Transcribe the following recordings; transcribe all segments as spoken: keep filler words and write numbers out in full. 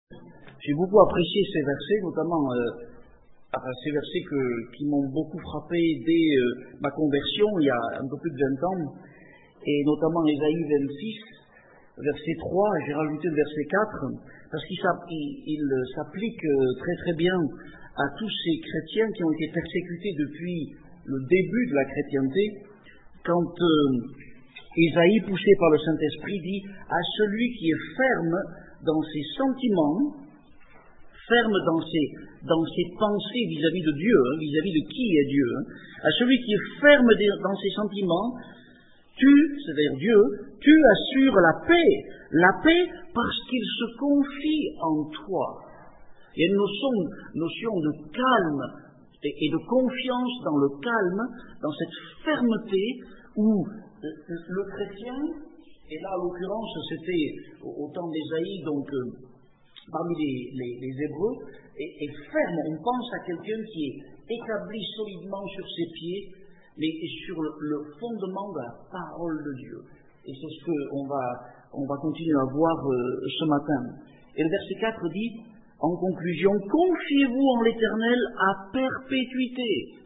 J'ai beaucoup apprécié ces versets, notamment euh, ces versets que, qui m'ont beaucoup frappé dès euh, ma conversion, il y a un peu plus de vingt ans, et notamment Ésaïe vingt-six, verset trois, et j'ai rajouté le verset quatre, parce qu'il il, il s'applique très très bien à tous ces chrétiens qui ont été persécutés depuis le début de la chrétienté, quand euh, Ésaïe, poussé par le Saint-Esprit, dit à celui qui est ferme dans ses sentiments, ferme dans ses, dans ses pensées vis-à-vis de Dieu, hein, vis-à-vis de qui est Dieu, hein, à celui qui est ferme dans ses sentiments, tu, c'est-à-dire Dieu, tu assures la paix, la paix parce qu'il se confie en toi. Il y a une notion, notion de calme et, et de confiance dans le calme, dans cette fermeté où le, le chrétien, et là en l'occurrence c'était au, au temps d'Ésaïe, donc euh, parmi les, les, les Hébreux, est, est ferme. On pense à quelqu'un qui est établi solidement sur ses pieds, mais sur le, le fondement de la parole de Dieu. Et c'est ce qu'on va, on va continuer à voir euh, ce matin. Et le verset quatre dit, en conclusion, confiez-vous en l'Éternel à perpétuité.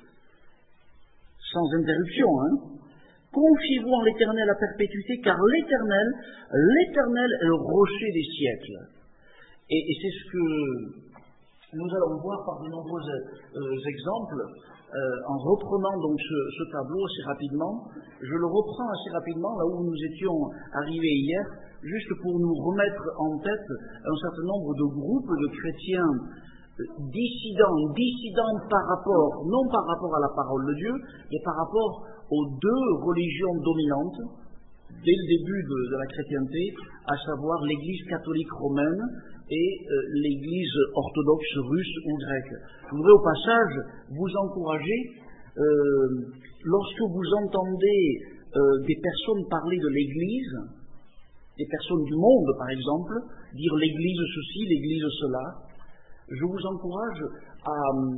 Sans interruption, hein. Confiez-vous en l'Éternel à perpétuité, car l'Éternel, l'Éternel est le rocher des siècles. Et, et c'est ce que nous allons voir par de nombreux euh, exemples. Euh, en reprenant donc ce, ce tableau assez rapidement, je le reprends assez rapidement là où nous étions arrivés hier, juste pour nous remettre en tête un certain nombre de groupes de chrétiens dissidents, dissidents par rapport, non par rapport à la parole de Dieu, mais par rapport aux deux religions dominantes dès le début de, de la chrétienté, à savoir l'Église catholique romaine et euh, l'Église orthodoxe russe ou grecque. Je voudrais au passage vous encourager, euh, lorsque vous entendez euh, des personnes parler de l'Église, des personnes du monde par exemple, dire l'Église ceci, l'Église cela, je vous encourage à,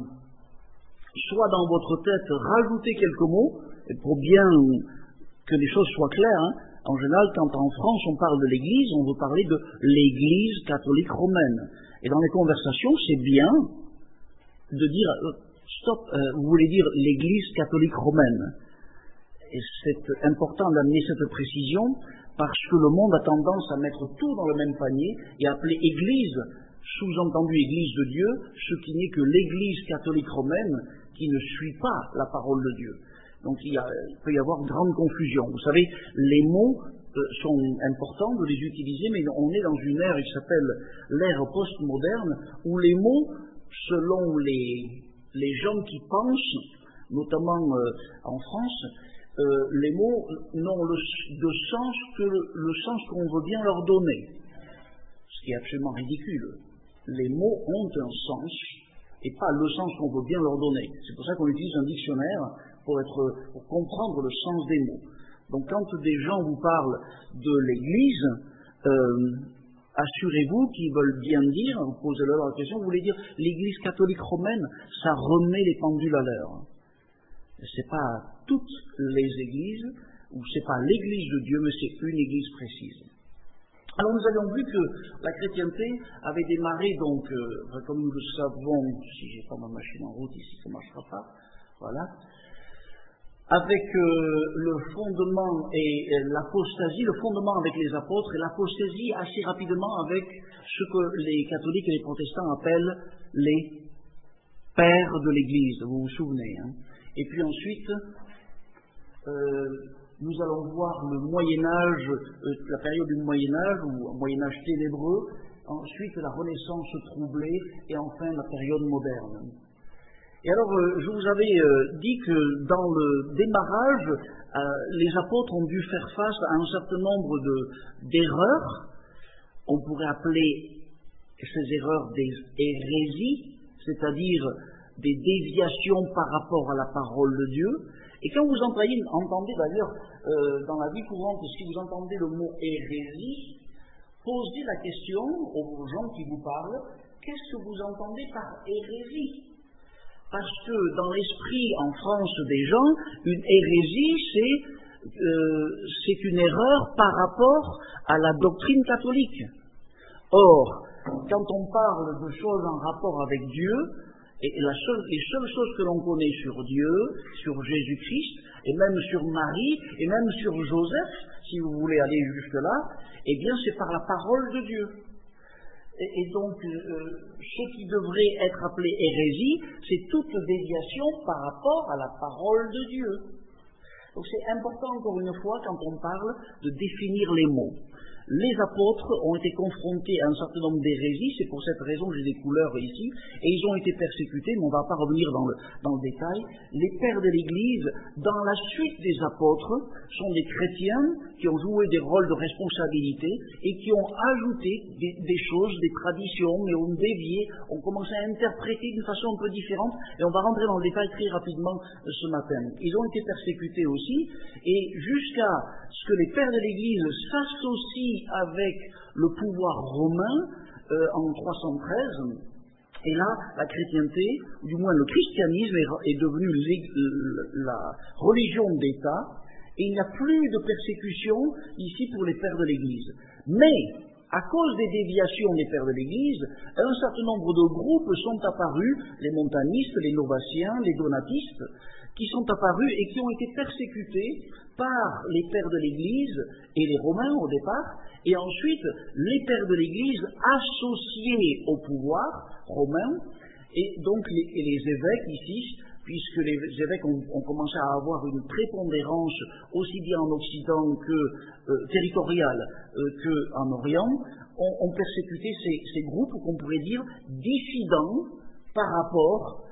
soit dans votre tête, rajouter quelques mots, pour bien que les choses soient claires, hein. En général, quand en France on parle de l'Église, on veut parler de l'Église catholique romaine. Et dans les conversations, c'est bien de dire, euh, stop, euh, vous voulez dire l'Église catholique romaine. Et c'est important d'amener cette précision, parce que le monde a tendance à mettre tout dans le même panier, et appeler Église, sous-entendu Église de Dieu, ce qui n'est que l'Église catholique romaine qui ne suit pas la parole de Dieu. Donc il, y a, il peut y avoir une grande confusion. Vous savez, les mots euh, sont importants de les utiliser, mais on est dans une ère qui s'appelle l'ère postmoderne, où les mots, selon les, les gens qui pensent, notamment euh, en France, euh, les mots n'ont le, de sens que le, le sens qu'on veut bien leur donner. Ce qui est absolument ridicule. Les mots ont un sens, et pas le sens qu'on veut bien leur donner. C'est pour ça qu'on utilise un dictionnaire, pour, être, pour comprendre le sens des mots. Donc quand des gens vous parlent de l'Église, euh, assurez-vous qu'ils veulent bien dire, vous posez leur la question, vous voulez dire l'Église catholique romaine, ça remet les pendules à l'heure. C'est pas toutes les églises, ou c'est pas l'Église de Dieu, mais c'est une Église précise. Alors nous avions vu que la chrétienté avait démarré, donc, euh, comme nous le savons, si j'ai pas ma machine en route ici, ça ne marchera pas, voilà, avec euh, le fondement et euh, l'apostasie, le fondement avec les apôtres, et l'apostasie assez rapidement avec ce que les catholiques et les protestants appellent les pères de l'Église, vous vous souvenez, hein. Et puis ensuite, euh, nous allons voir le Moyen-Âge, euh, la période du Moyen-Âge, ou Moyen-Âge ténébreux, ensuite la Renaissance troublée, et enfin la période moderne. Et alors, euh, je vous avais euh, dit que dans le démarrage, euh, les apôtres ont dû faire face à un certain nombre de, d'erreurs. On pourrait appeler ces erreurs des hérésies, c'est-à-dire des déviations par rapport à la parole de Dieu. Et quand vous entendez, entendez d'ailleurs euh, dans la vie courante, si vous entendez le mot hérésie, posez la question aux gens qui vous parlent, qu'est-ce que vous entendez par hérésie? Parce que dans l'esprit en France des gens, une hérésie, c'est, euh, c'est une erreur par rapport à la doctrine catholique. Or, quand on parle de choses en rapport avec Dieu, et la seule, les seules choses que l'on connaît sur Dieu, sur Jésus-Christ, et même sur Marie, et même sur Joseph, si vous voulez aller jusque-là, eh bien c'est par la parole de Dieu. Et, et donc, euh, ce qui devrait être appelé hérésie, c'est toute déviation par rapport à la parole de Dieu. Donc c'est important, encore une fois, quand on parle de définir les mots. Les apôtres ont été confrontés à un certain nombre d'hérésies, c'est pour cette raison que j'ai des couleurs ici, et ils ont été persécutés, mais on ne va pas revenir dans le, dans le détail. Les pères de l'Église, dans la suite des apôtres, sont des chrétiens qui ont joué des rôles de responsabilité et qui ont ajouté des, des choses, des traditions, mais ont dévié, ont commencé à interpréter d'une façon un peu différente, et on va rentrer dans le détail très rapidement ce matin. Ils ont été persécutés aussi, et jusqu'à ce que les pères de l'Église s'associent avec le pouvoir romain euh, en trois cent treize, et là, la chrétienté, ou du moins le christianisme est, est devenu la religion d'État, et il n'y a plus de persécution ici pour les pères de l'Église. Mais, à cause des déviations des pères de l'Église, un certain nombre de groupes sont apparus, les montanistes, les novatiens, les donatistes, qui sont apparus et qui ont été persécutés par les pères de l'Église et les Romains au départ, et ensuite les pères de l'Église associés au pouvoir romain, et donc les, et les évêques ici, puisque les évêques ont, ont commencé à avoir une prépondérance aussi bien en Occident que euh, territoriale euh, qu'en Orient, ont, ont persécuté ces, ces groupes qu'on pourrait dire dissidents par rapport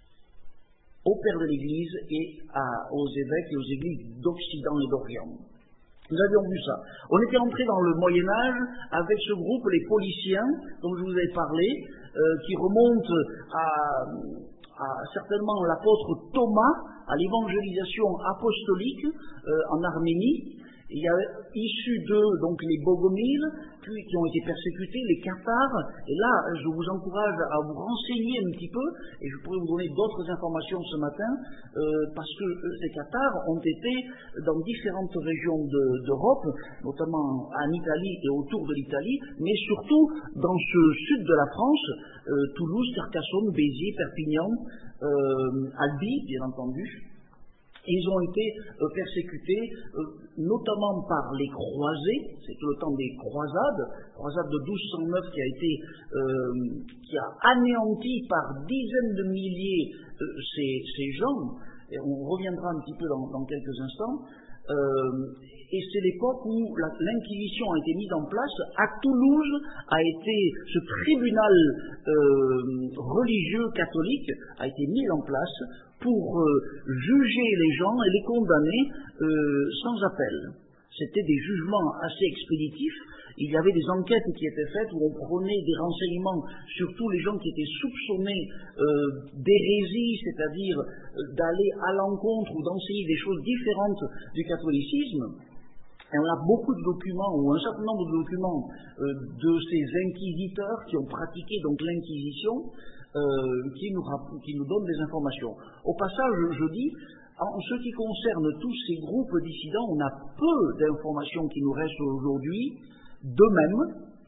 aux pères de l'Église et à, aux évêques et aux églises d'Occident et d'Orient. Nous avions vu ça. On était entré dans le Moyen-Âge avec ce groupe, les Pauliciens, dont je vous ai parlé, euh, qui remonte à, à certainement l'apôtre Thomas, à l'évangélisation apostolique euh, en Arménie. Il y a issu d'eux donc les Bogomiles, puis qui ont été persécutés, les Cathares, et là je vous encourage à vous renseigner un petit peu, et je pourrais vous donner d'autres informations ce matin, euh, parce que ces Cathares ont été dans différentes régions de, d'Europe, notamment en Italie et autour de l'Italie, mais surtout dans ce sud de la France, euh, Toulouse, Carcassonne, Béziers, Perpignan, euh, Albi, bien entendu. Ils ont été euh, persécutés, euh, notamment par les croisés, c'est le temps des croisades, croisade de douze cent neuf qui a été, euh, qui a anéanti par dizaines de milliers euh, ces, ces gens, et on reviendra un petit peu dans, dans quelques instants, euh, et c'est l'époque où la, l'Inquisition a été mise en place. À Toulouse a été, ce tribunal euh, religieux catholique a été mis en place pour euh, juger les gens et les condamner euh, sans appel. C'était des jugements assez expéditifs. Il y avait des enquêtes qui étaient faites où on prenait des renseignements sur tous les gens qui étaient soupçonnés euh, d'hérésie, c'est-à-dire euh, d'aller à l'encontre ou d'enseigner des choses différentes du catholicisme. Et on a beaucoup de documents, ou un certain nombre de documents euh, de ces inquisiteurs qui ont pratiqué donc l'inquisition, Euh, qui, nous, qui nous donne des informations. Au passage, je dis, en ce qui concerne tous ces groupes dissidents, on a peu d'informations qui nous restent aujourd'hui d'eux-mêmes,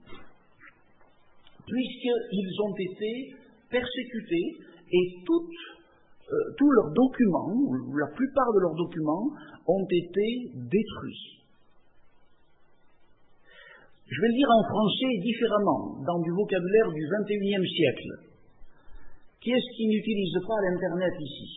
puisqu'ils ont été persécutés et toutes, euh, tous leurs documents, la plupart de leurs documents, ont été détruits. Je vais le dire en français différemment, dans du vocabulaire du vingt et unième siècle. Qui est-ce qui n'utilise pas l'Internet ici?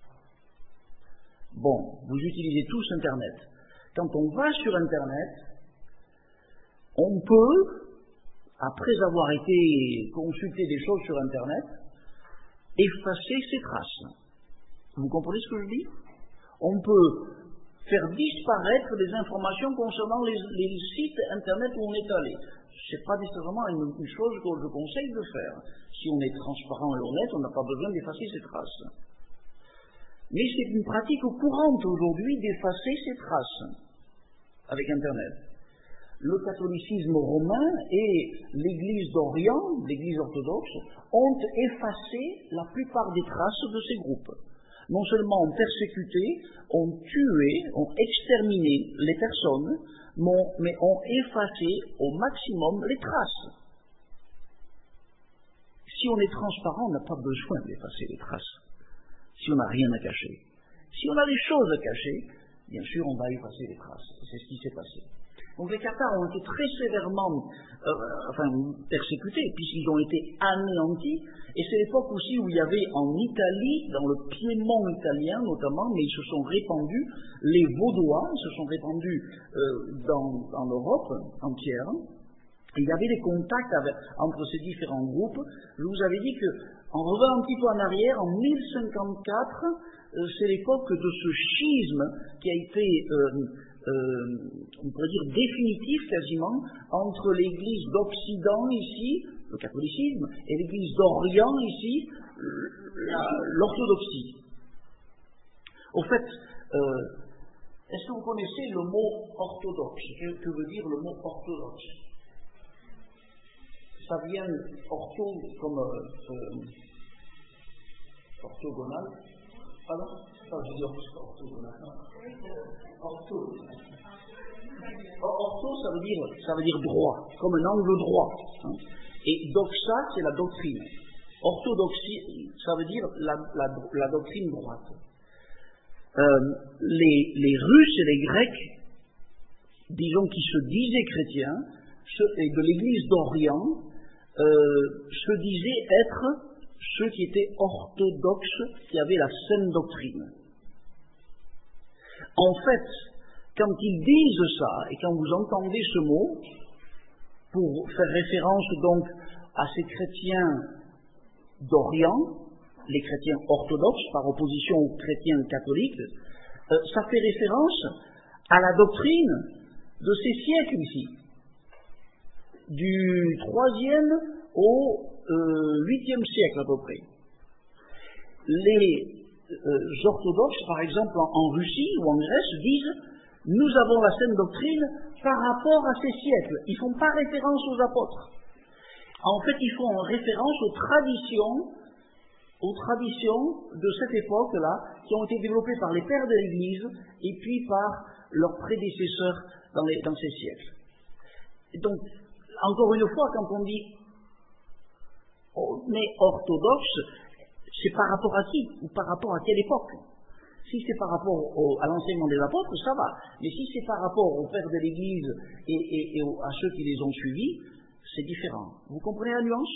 Bon, vous utilisez tous Internet. Quand on va sur Internet, on peut, après avoir été consulter des choses sur Internet, effacer ses traces. Vous comprenez ce que je dis? On peut faire disparaître des informations concernant les, les sites Internet où on est allé. Ce n'est pas nécessairement une, une chose que je conseille de faire. Si on est transparent et honnête, on n'a pas besoin d'effacer ses traces. Mais c'est une pratique courante aujourd'hui d'effacer ses traces avec Internet. Le catholicisme romain et l'Église d'Orient, l'Église orthodoxe, ont effacé la plupart des traces de ces groupes. Non seulement ont persécuté, ont tué, ont exterminé les personnes, mais ont effacé au maximum les traces. Si on est transparent, on n'a pas besoin d'effacer les traces. Si on n'a rien à cacher. Si on a des choses à cacher, bien sûr, on va effacer les traces. C'est ce qui s'est passé. Donc les Cathares ont été très sévèrement euh, enfin, persécutés, puisqu'ils ont été anéantis. Et c'est l'époque aussi où il y avait en Italie, dans le Piémont italien notamment, mais ils se sont répandus, les Vaudois se sont répandus euh, dans, dans l'Europe entière. Et il y avait des contacts avec, entre ces différents groupes. Je vous avais dit que, en revenant un petit peu en arrière, en mille cinquante-quatre, euh, c'est l'époque de ce schisme qui a été, euh, euh, on pourrait dire, définitif quasiment, entre l'Église d'Occident ici, le catholicisme, et l'Église d'Orient ici, l'orthodoxie. Au fait, euh, est-ce que vous connaissez le mot orthodoxe? Que, que veut dire le mot orthodoxe? Ça vient ortho comme euh, orthogonal. Pardon? Enfin, je dis orthogonal. Ortho. Ortho, ça veut dire, ça veut dire droit, comme un angle droit. Hein. Et doxa, c'est la doctrine. Orthodoxie, ça veut dire la, la, la doctrine droite. Euh, les, les Russes et les Grecs, disons qui se disaient chrétiens, et de l'Église d'Orient, euh, se disaient être ceux qui étaient orthodoxes, qui avaient la saine doctrine. En fait, quand ils disent ça, et quand vous entendez ce mot, pour faire référence donc à ces chrétiens d'Orient, les chrétiens orthodoxes, par opposition aux chrétiens catholiques, euh, ça fait référence à la doctrine de ces siècles ici, du troisième au huitième siècle à peu près. Les euh, orthodoxes, par exemple en, en Russie ou en Grèce, disent « nous avons la saine doctrine par rapport à ces siècles ». Ils ne font pas référence aux apôtres. En fait, ils font référence aux traditions, aux traditions de cette époque-là, qui ont été développées par les pères de l'Église et puis par leurs prédécesseurs dans, les, dans ces siècles. Et donc, encore une fois, quand on dit on est orthodoxe, c'est par rapport à qui ou par rapport à quelle époque? Si c'est par rapport au, à l'enseignement des apôtres, ça va. Mais si c'est par rapport aux pères de l'Église et, et, et à ceux qui les ont suivis, c'est différent. Vous comprenez la nuance?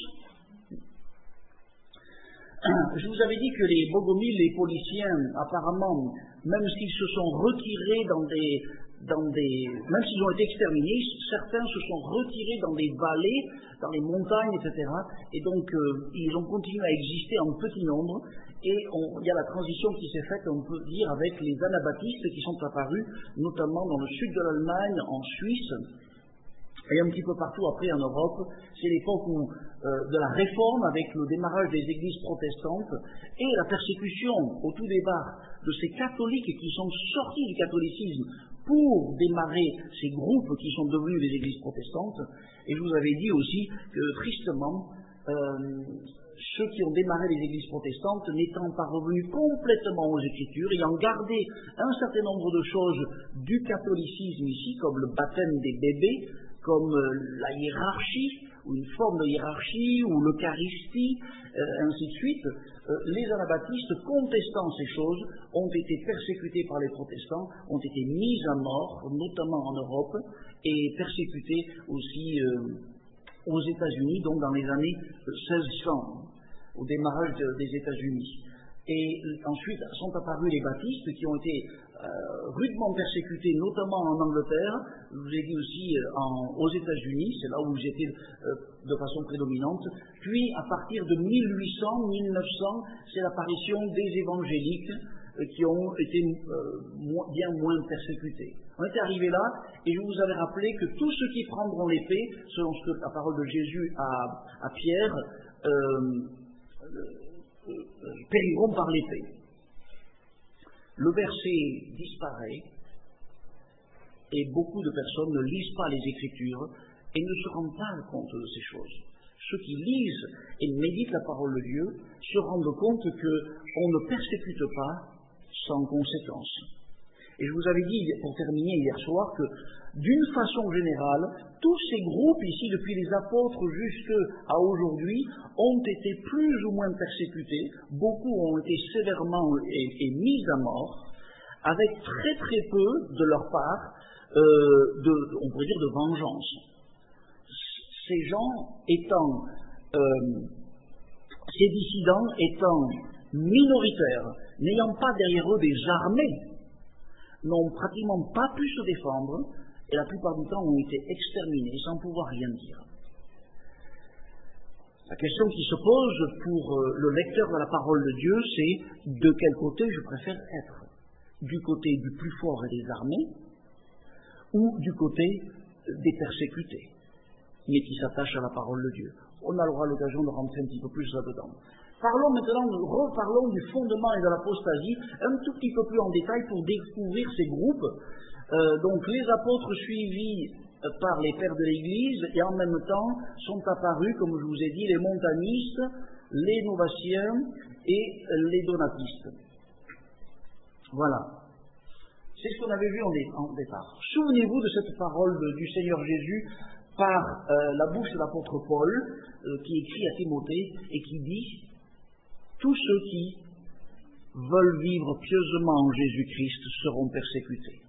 Je vous avais dit que les bogomiles, les Pauliciens, apparemment, même s'ils se sont retirés dans des, dans des, même s'ils ont été exterminés, certains se sont retirés dans des vallées, dans les montagnes, et cetera. Et donc, euh, ils ont continué à exister en petit nombre. Et on, il y a la transition qui s'est faite, on peut dire, avec les anabaptistes qui sont apparus, notamment dans le sud de l'Allemagne, en Suisse, et un petit peu partout après en Europe. C'est l'époque où, euh, de la réforme avec le démarrage des églises protestantes et la persécution au tout départ de ces catholiques qui sont sortis du catholicisme pour démarrer ces groupes qui sont devenus des églises protestantes. Et je vous avais dit aussi que tristement, euh, ceux qui ont démarré les églises protestantes n'étant pas revenus complètement aux Écritures, ayant gardé un certain nombre de choses du catholicisme ici, comme le baptême des bébés, comme la hiérarchie, ou une forme de hiérarchie, ou l'Eucharistie, euh, ainsi de suite, euh, les anabaptistes, contestant ces choses, ont été persécutés par les protestants, ont été mis à mort, notamment en Europe, et persécutés aussi euh, aux États-Unis, donc dans les années seize cents, au démarrage de, des États-Unis. Et ensuite sont apparus les baptistes qui ont été euh, rudement persécutés, notamment en Angleterre, je vous ai dit aussi euh, en, aux États-Unis, c'est là où j'étais euh, de façon prédominante. Puis à partir de mille huit cents, mille neuf cents, c'est l'apparition des évangéliques euh, qui ont été euh, moins, bien moins persécutés. On était arrivé là, et je vous avais rappelé que tous ceux qui prendront l'épée, selon ce que la parole de Jésus à, à Pierre, euh, Euh, périront par l'épée. Le verset disparaît et beaucoup de personnes ne lisent pas les Écritures et ne se rendent pas compte de ces choses. Ceux qui lisent et méditent la parole de Dieu se rendent compte qu'on ne persécute pas sans conséquence. Et je vous avais dit, pour terminer hier soir, que d'une façon générale, tous ces groupes ici, depuis les apôtres jusqu'à aujourd'hui, ont été plus ou moins persécutés. Beaucoup ont été sévèrement et, et mis à mort, avec très très peu de leur part, euh, de, on pourrait dire, de vengeance. Ces gens étant, euh, ces dissidents étant minoritaires, n'ayant pas derrière eux des armées, n'ont pratiquement pas pu se défendre et la plupart du temps ont été exterminés sans pouvoir rien dire. La question qui se pose pour le lecteur de la parole de Dieu, c'est de quel côté je préfère être? Du côté du plus fort et des armées ou du côté des persécutés, mais qui s'attachent à la parole de Dieu. On aura l'occasion de rentrer un petit peu plus là-dedans. Parlons maintenant, reparlons du fondement et de l'apostasie un tout petit peu plus en détail pour découvrir ces groupes. Euh, donc les apôtres suivis par les pères de l'Église et en même temps sont apparus, comme je vous ai dit, les montanistes, les novatiens et les donatistes. Voilà. C'est ce qu'on avait vu en, dé en départ. Souvenez-vous de cette parole de, du Seigneur Jésus par euh, la bouche de l'apôtre Paul, euh, qui écrit à Timothée et qui dit: tous ceux qui veulent vivre pieusement en Jésus-Christ seront persécutés.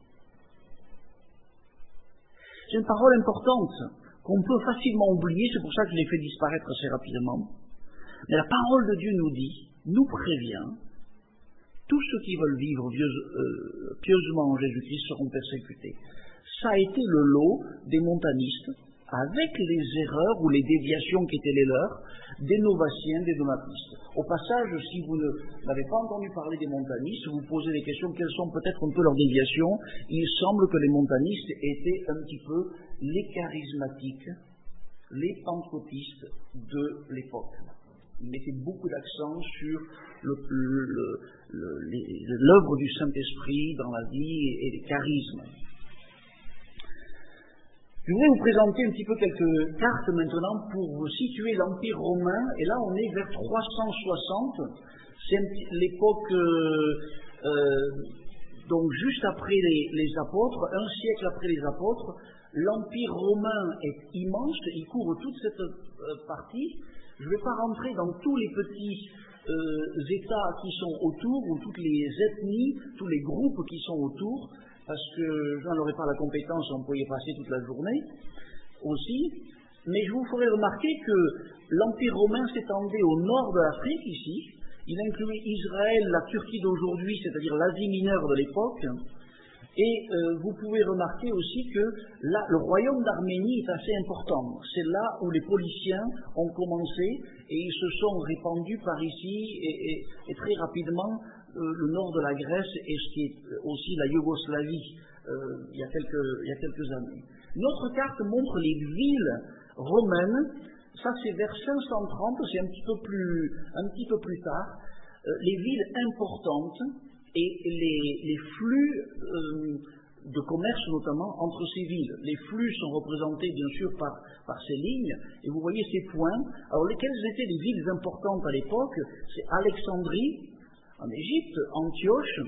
C'est une parole importante qu'on peut facilement oublier, c'est pour ça que je l'ai fait disparaître assez rapidement. Mais la parole de Dieu nous dit, nous prévient, tous ceux qui veulent vivre euh, pieusement en Jésus-Christ seront persécutés. Ça a été le lot des montanistes, avec les erreurs ou les déviations qui étaient les leurs, des novatiens, des donatistes. Au passage, si vous n'avez pas entendu parler des montanistes, vous vous posez des questions, quelles sont peut-être un peu leurs déviations. Il semble que les montanistes étaient un petit peu les charismatiques, les pentecôtistes de l'époque. Ils mettaient beaucoup d'accent sur l'œuvre du Saint-Esprit dans la vie et les charismes. Je voudrais vous présenter un petit peu quelques cartes maintenant pour vous situer l'Empire romain. Et là, on est vers trois cent soixante. C'est l'époque, euh, euh, donc juste après les, les apôtres, un siècle après les apôtres. L'Empire romain est immense, il couvre toute cette euh, partie. Je ne vais pas rentrer dans tous les petits euh, États qui sont autour, ou toutes les ethnies, tous les groupes qui sont autour, parce que je n'en aurais pas la compétence, on pourrait y passer toute la journée aussi, mais je vous ferai remarquer que l'Empire romain s'étendait au nord de l'Afrique ici, il incluait Israël, la Turquie d'aujourd'hui, c'est-à-dire l'Asie mineure de l'époque, et euh, vous pouvez remarquer aussi que là, le royaume d'Arménie est assez important, c'est là où les Pauliciens ont commencé, et ils se sont répandus par ici, et, et, et très rapidement, le nord de la Grèce et ce qui est aussi la Yougoslavie euh, il, y a quelques, il y a quelques années. Notre carte montre les villes romaines, ça c'est vers cinq cent trente, c'est un petit peu plus, un petit peu plus tard, euh, les villes importantes et les, les flux euh, de commerce notamment entre ces villes. Les flux sont représentés bien sûr par, par ces lignes, et vous voyez ces points. Alors lesquelles étaient les villes importantes à l'époque? C'est Alexandrie, en Égypte, Antioche,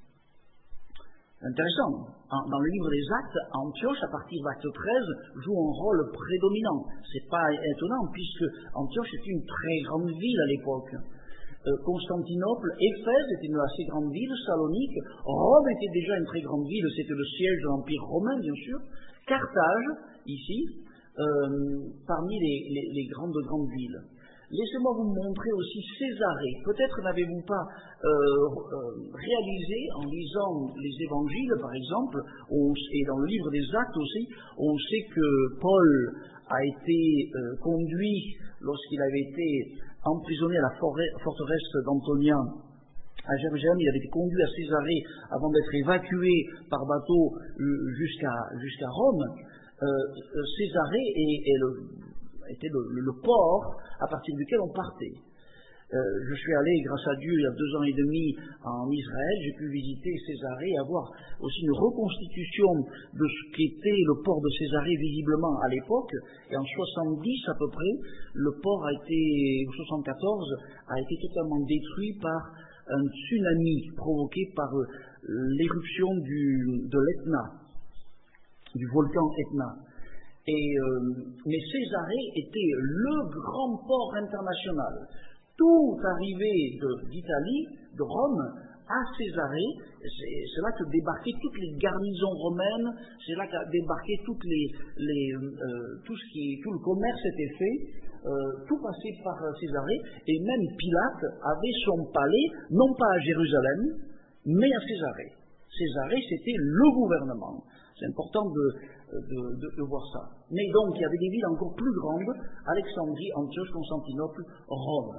intéressant, dans le livre des Actes, Antioche, à partir d'acte treize, joue un rôle prédominant. C'est pas étonnant, puisque Antioche était une très grande ville à l'époque. Euh, Constantinople, Éphèse était une assez grande ville, Salonique, Rome était déjà une très grande ville, c'était le siège de l'Empire romain, bien sûr. Carthage, ici, euh, parmi les, les, les grandes, grandes villes. Laissez-moi vous montrer aussi Césarée. Peut-être n'avez-vous pas euh, euh, réalisé, en lisant les évangiles par exemple, on, et dans le livre des Actes aussi, on sait que Paul a été euh, conduit, lorsqu'il avait été emprisonné à la forêt, forteresse d'Antonia à Jérusalem, il avait été conduit à Césarée avant d'être évacué par bateau euh, jusqu'à jusqu'à Rome. Euh, Césarée est, est le... était le, le, le port à partir duquel on partait. Euh, je suis allé, grâce à Dieu, il y a deux ans et demi en Israël, j'ai pu visiter Césarée et avoir aussi une reconstitution de ce qu'était le port de Césarée visiblement à l'époque, et en soixante-dix à peu près, le port a été, ou soixante-quatorze, a été totalement détruit par un tsunami provoqué par euh, l'éruption du, de l'Etna, du volcan Etna. Et, euh, mais Césarée était le grand port international. Tout arrivait d'Italie, de, de Rome, à Césarée. C'est là que débarquaient toutes les garnisons romaines, c'est là que débarquaient toutes les, les, euh, tout, ce qui, tout le commerce était fait, euh, tout passait par Césarée, et même Pilate avait son palais, non pas à Jérusalem, mais à Césarée. Césarée, c'était le gouvernement. C'est important de, de, de, de voir ça. Mais donc, il y avait des villes encore plus grandes, Alexandrie, Antioche, Constantinople, Rome.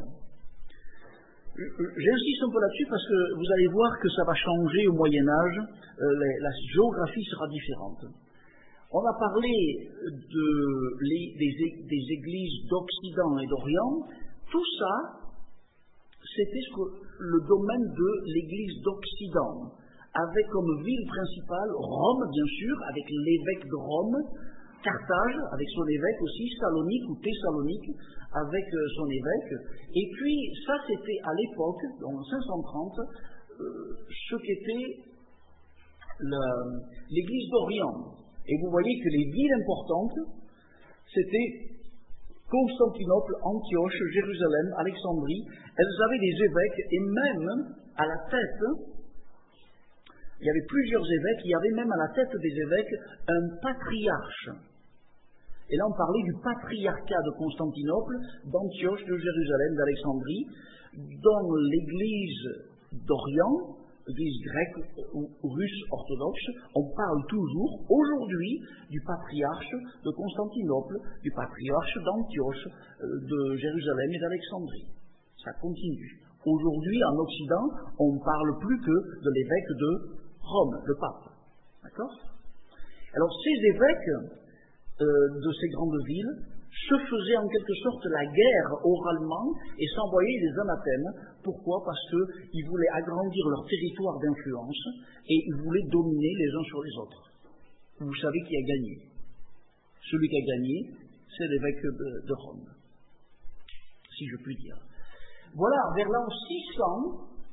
J'insiste un peu là-dessus parce que vous allez voir que ça va changer au Moyen-Âge, euh, la, la géographie sera différente. On a parlé de, les, des, des églises d'Occident et d'Orient. Tout ça, c'était le domaine de l'église d'Occident, avec comme ville principale Rome, bien sûr, avec l'évêque de Rome, Carthage, avec son évêque aussi, Salonique ou Thessalonique, avec euh, son évêque. Et puis, ça, c'était à l'époque, en cinq cent trente, euh, ce qu'était l'église d'Orient. Et vous voyez que les villes importantes, c'était Constantinople, Antioche, Jérusalem, Alexandrie. Elles avaient des évêques, et même à la tête, il y avait plusieurs évêques, il y avait même à la tête des évêques un patriarche. Et là, on parlait du patriarcat de Constantinople, d'Antioche, de Jérusalem, d'Alexandrie, dans l'église d'Orient, l'église grecque ou russe orthodoxe, on parle toujours, aujourd'hui, du patriarche de Constantinople, du patriarche d'Antioche, de Jérusalem et d'Alexandrie. Ça continue. Aujourd'hui, en Occident, on ne parle plus que de l'évêque de Rome, le pape. D'accord? Alors, ces évêques de ces grandes villes se faisaient en quelque sorte la guerre oralement et s'envoyaient des anathèmes. Pourquoi? Parce qu'ils voulaient agrandir leur territoire d'influence et ils voulaient dominer les uns sur les autres. Vous savez qui a gagné? Celui qui a gagné, c'est l'évêque de, de Rome, si je puis dire. Voilà, vers l'an six cents,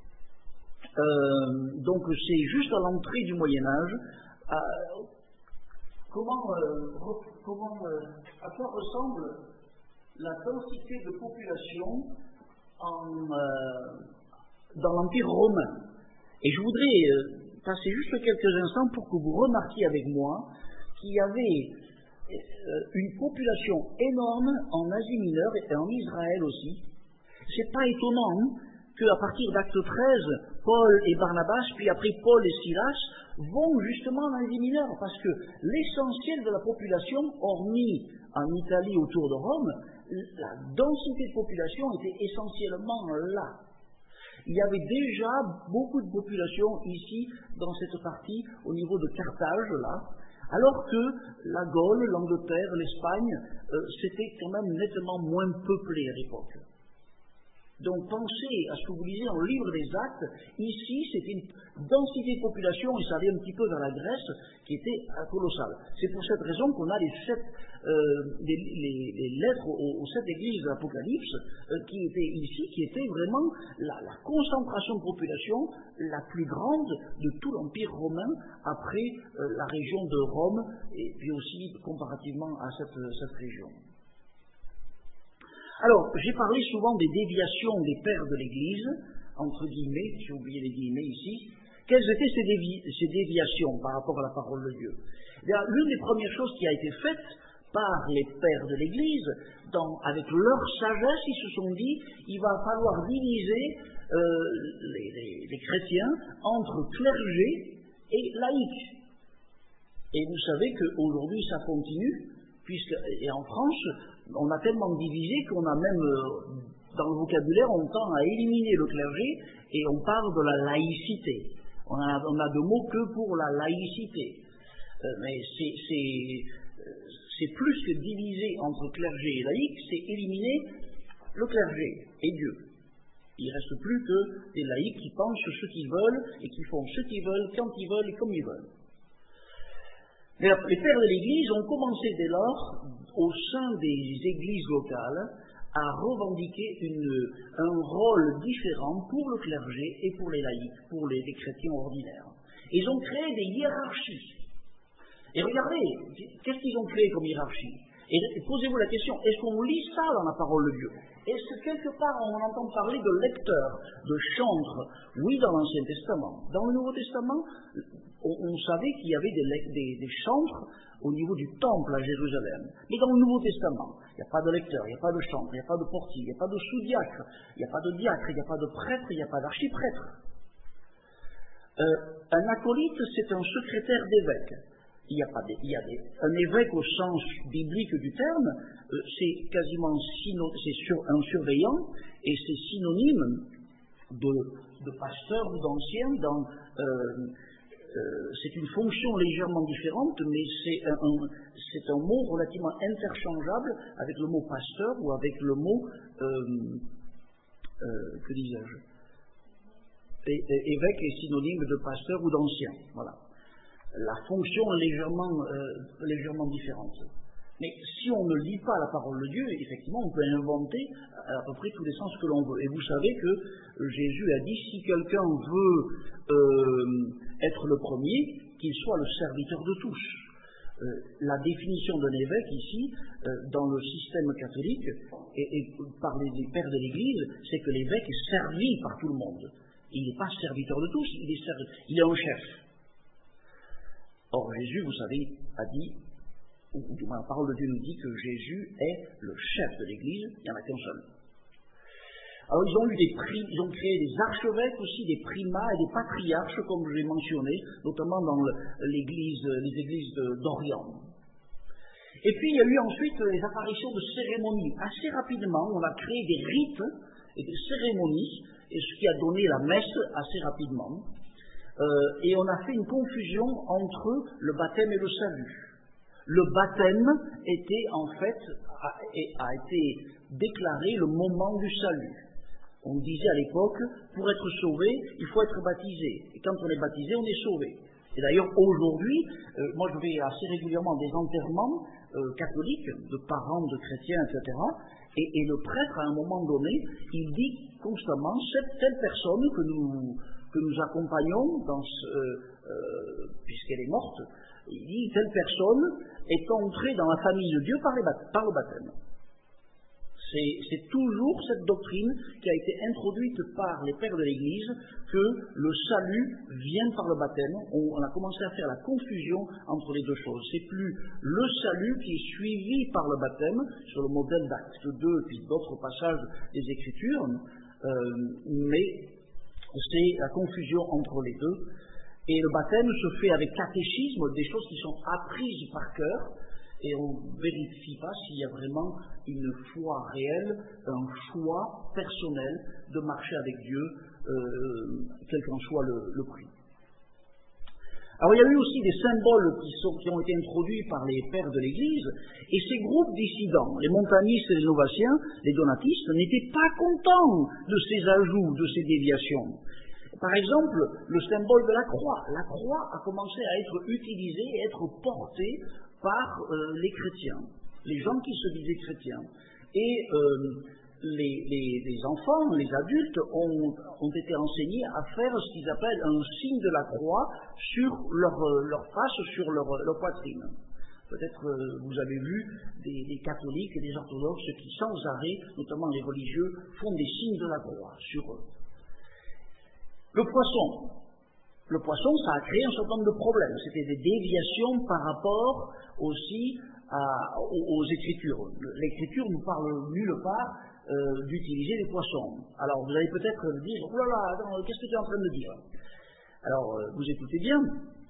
euh, donc c'est juste à l'entrée du Moyen-Âge, euh, Comment, euh, comment euh, à quoi ressemble la densité de population en, euh, dans l'Empire romain? Et je voudrais euh, passer juste quelques instants pour que vous remarquiez avec moi qu'il y avait euh, une population énorme en Asie mineure et en Israël aussi. C'est pas étonnant qu'à partir d'Acte treize, Paul et Barnabas, puis après Paul et Silas, vont justement en Asie mineure, parce que l'essentiel de la population, hormis en Italie autour de Rome, la densité de population était essentiellement là. Il y avait déjà beaucoup de population ici, dans cette partie, au niveau de Carthage, là, alors que la Gaule, l'Angleterre, l'Espagne, euh, c'était quand même nettement moins peuplé à l'époque. Donc pensez à ce que vous lisez dans le livre des Actes, ici c'était une densité de population, et ça allait un petit peu vers la Grèce, qui était colossale. C'est pour cette raison qu'on a les sept, euh, les, les, les lettres aux, aux sept églises de l'Apocalypse, euh, qui étaient ici, qui étaient vraiment la, la concentration de population la plus grande de tout l'Empire romain, après euh, la région de Rome, et puis aussi comparativement à cette, cette région. Alors, j'ai parlé souvent des déviations des pères de l'Église, entre guillemets, j'ai oublié les guillemets ici. Quelles étaient ces, dévi ces déviations par rapport à la parole de Dieu? L'une des premières choses qui a été faite par les pères de l'Église, dans, avec leur sagesse, ils se sont dit, il va falloir diviser euh, les, les, les chrétiens entre clergé et laïcs. Et vous savez qu'aujourd'hui ça continue, puisque, et en France, on a tellement divisé qu'on a même, euh, dans le vocabulaire, on tend à éliminer le clergé et on parle de la laïcité. On a, on a de mots que pour la laïcité. Euh, mais c'est plus que diviser entre clergé et laïc, c'est éliminer le clergé et Dieu. Il ne reste plus que des laïcs qui pensent ce qu'ils veulent et qui font ce qu'ils veulent, quand ils veulent et comme ils veulent. Mais les pères de l'Église ont commencé dès lors, au sein des églises locales, a revendiqué une, un rôle différent pour le clergé et pour les laïcs, pour les, les chrétiens ordinaires. Ils ont créé des hiérarchies. Et regardez, qu'est-ce qu'ils ont créé comme hiérarchie? Et posez-vous la question, est-ce qu'on lit ça dans la parole de Dieu? Est-ce que quelque part on entend parler de lecteurs, de chantres? Oui, dans l'Ancien Testament. Dans le Nouveau Testament, on, on savait qu'il y avait des, des, des chantres au niveau du temple à Jérusalem. Mais dans le Nouveau Testament, il n'y a pas de lecteurs, il n'y a pas de chantres, il n'y a pas de portiers, il n'y a pas de sous-diacre, il n'y a pas de diacre, il n'y a pas de prêtre, il n'y a pas d'archiprêtre. Euh, un acolyte, c'est un secrétaire d'évêque. Il y a pas des, il y a des, un évêque au sens biblique du terme, euh, c'est quasiment sino, c'est sur, un surveillant, et c'est synonyme de, de pasteur ou d'ancien. Dans, euh, euh, c'est une fonction légèrement différente, mais c'est un, un, c'est un mot relativement interchangeable avec le mot pasteur ou avec le mot, euh, euh, que disais-je, é, é, évêque est synonyme de pasteur ou d'ancien. Voilà. La fonction est légèrement, euh, légèrement différente. Mais si on ne lit pas la parole de Dieu, effectivement, on peut inventer à peu près tous les sens que l'on veut. Et vous savez que Jésus a dit, si quelqu'un veut euh, être le premier, qu'il soit le serviteur de tous. Euh, la définition d'un évêque ici, euh, dans le système catholique, et, et par les, les pères de l'Église, c'est que l'évêque est servi par tout le monde. Il n'est pas serviteur de tous, il est, servi, il est un chef. Or, Jésus, vous savez, a dit, ou du moins la parole de Dieu nous dit que Jésus est le chef de l'Église, il n'y en a qu'un seul. Alors, ils ont eu des prix, ils ont créé des archevêques aussi, des primats et des patriarches, comme je l'ai mentionné, notamment dans l'église, les églises d'Orient. Et puis, il y a eu ensuite les apparitions de cérémonies. Assez rapidement, on a créé des rites et des cérémonies, et ce qui a donné la messe assez rapidement. Euh, et on a fait une confusion entre le baptême et le salut. Le baptême était en fait, a, a été déclaré le moment du salut. On disait à l'époque, pour être sauvé, il faut être baptisé. Et quand on est baptisé, on est sauvé. Et d'ailleurs, aujourd'hui, euh, moi je vais assez régulièrement à des enterrements euh, catholiques, de parents, de chrétiens, et cetera. Et, et le prêtre, à un moment donné, il dit constamment, cette telle personne que nous... que nous accompagnons, dans ce, euh, euh, puisqu'elle est morte, il dit telle personne est entrée dans la famille de Dieu par, les bat- par le baptême. C'est, c'est toujours cette doctrine qui a été introduite par les pères de l'Église, que le salut vient par le baptême. On, on a commencé à faire la confusion entre les deux choses. C'est plus le salut qui est suivi par le baptême, sur le modèle d'Acte deux, puis d'autres passages des Écritures, euh, mais c'est la confusion entre les deux. Et le baptême se fait avec catéchisme, des choses qui sont apprises par cœur, et on ne vérifie pas s'il y a vraiment une foi réelle, un choix personnel de marcher avec Dieu, euh, quel qu'en soit le, le prix. Alors il y a eu aussi des symboles qui, sont, qui ont été introduits par les pères de l'Église, et ces groupes dissidents, les montanistes et les novaciens, les donatistes, n'étaient pas contents de ces ajouts, de ces déviations. Par exemple, le symbole de la croix. La croix a commencé à être utilisée et être portée par euh, les chrétiens, les gens qui se disaient chrétiens. Et euh, les, les, les enfants, les adultes ont, ont été enseignés à faire ce qu'ils appellent un signe de la croix sur leur, leur face, sur leur, leur poitrine. Peut-être euh, vous avez vu des, des catholiques et des orthodoxes qui sans arrêt, notamment les religieux, font des signes de la croix sur eux. Le poisson. Le poisson, ça a créé un certain nombre de problèmes. C'était des déviations par rapport aussi à, aux, aux Écritures. L'Écriture ne nous parle nulle part euh, d'utiliser des poissons. Alors vous allez peut-être dire, oh là là, attends, qu'est-ce que tu es en train de dire? Alors euh, vous écoutez bien.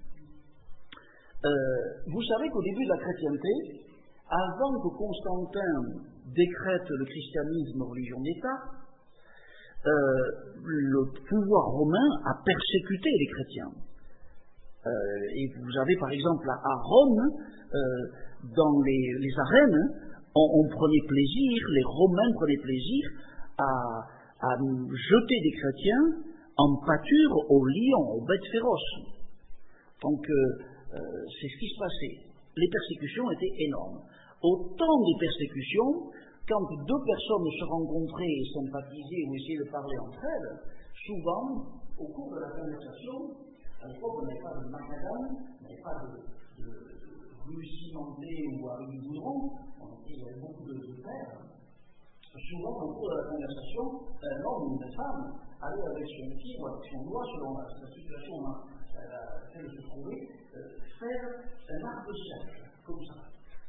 Euh, vous savez qu'au début de la chrétienté, avant que Constantin décrète le christianisme religion d'État, Euh, le pouvoir romain a persécuté les chrétiens. Euh, et vous avez par exemple à Rome, euh, dans les, les arènes, on, on prenait plaisir, les Romains prenaient plaisir à, à jeter des chrétiens en pâture aux lions, aux bêtes féroces. Donc euh, euh, c'est ce qui se passait. Les persécutions étaient énormes. Au temps des persécutions, quand deux personnes se rencontraient et sympathisaient ou essayaient de parler entre elles, souvent, au cours de la conversation, à l'époque on n'avait pas de macadam, on n'avait pas de, de, de rue cimentée ou avec du goudron, il y avait beaucoup de, de terre. Souvent, au cours de la conversation, un homme ou une femme allait avec son pied ou avec son doigt, selon la, la situation dans laquelle se trouvait, euh, faire un arc de cercle, comme ça.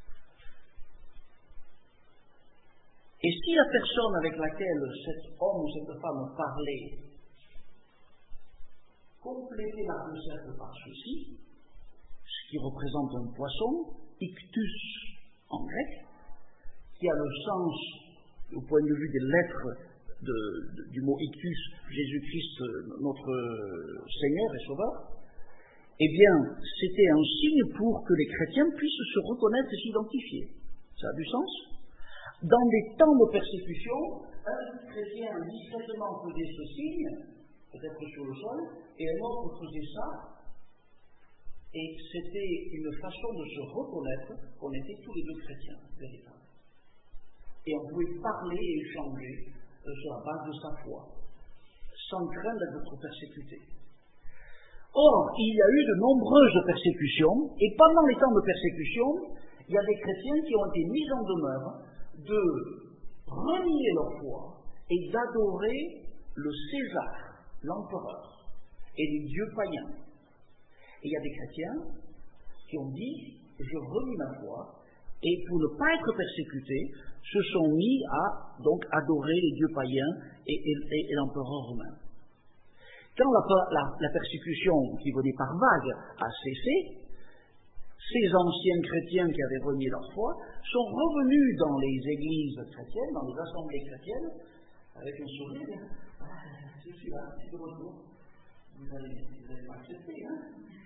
Et si la personne avec laquelle cet homme ou cette femme parlait complétait l'arc de cercle par ceci, ce qui représente un poisson, ictus en grec, qui a le sens, au point de vue des lettres de, de, du mot ictus, Jésus-Christ, notre Seigneur et Sauveur, eh bien, c'était un signe pour que les chrétiens puissent se reconnaître et s'identifier. Ça a du sens? Dans des temps de persécution, un chrétien discrètement faisait ce signe, peut-être sur le sol, et un autre faisait ça, et c'était une façon de se reconnaître qu'on était tous les deux chrétiens, véritables. Et on pouvait parler et échanger euh, sur la base de sa foi, sans craindre d'être persécuté. Or, il y a eu de nombreuses persécutions, et pendant les temps de persécution, il y a des chrétiens qui ont été mis en demeure de renier leur foi et d'adorer le César, l'empereur, et les dieux païens. Et il y a des chrétiens qui ont dit, je renie ma foi, et pour ne pas être persécutés, se sont mis à donc adorer les dieux païens et, et, et, et l'empereur romain. Quand la, la, la persécution qui venait par vague a cessé, ces anciens chrétiens qui avaient renié leur foi sont revenus dans les églises chrétiennes, dans les assemblées chrétiennes, avec un sourire. Ah, je suis là, je suis de retour. Vous allez, vous allez m'accepter, hein?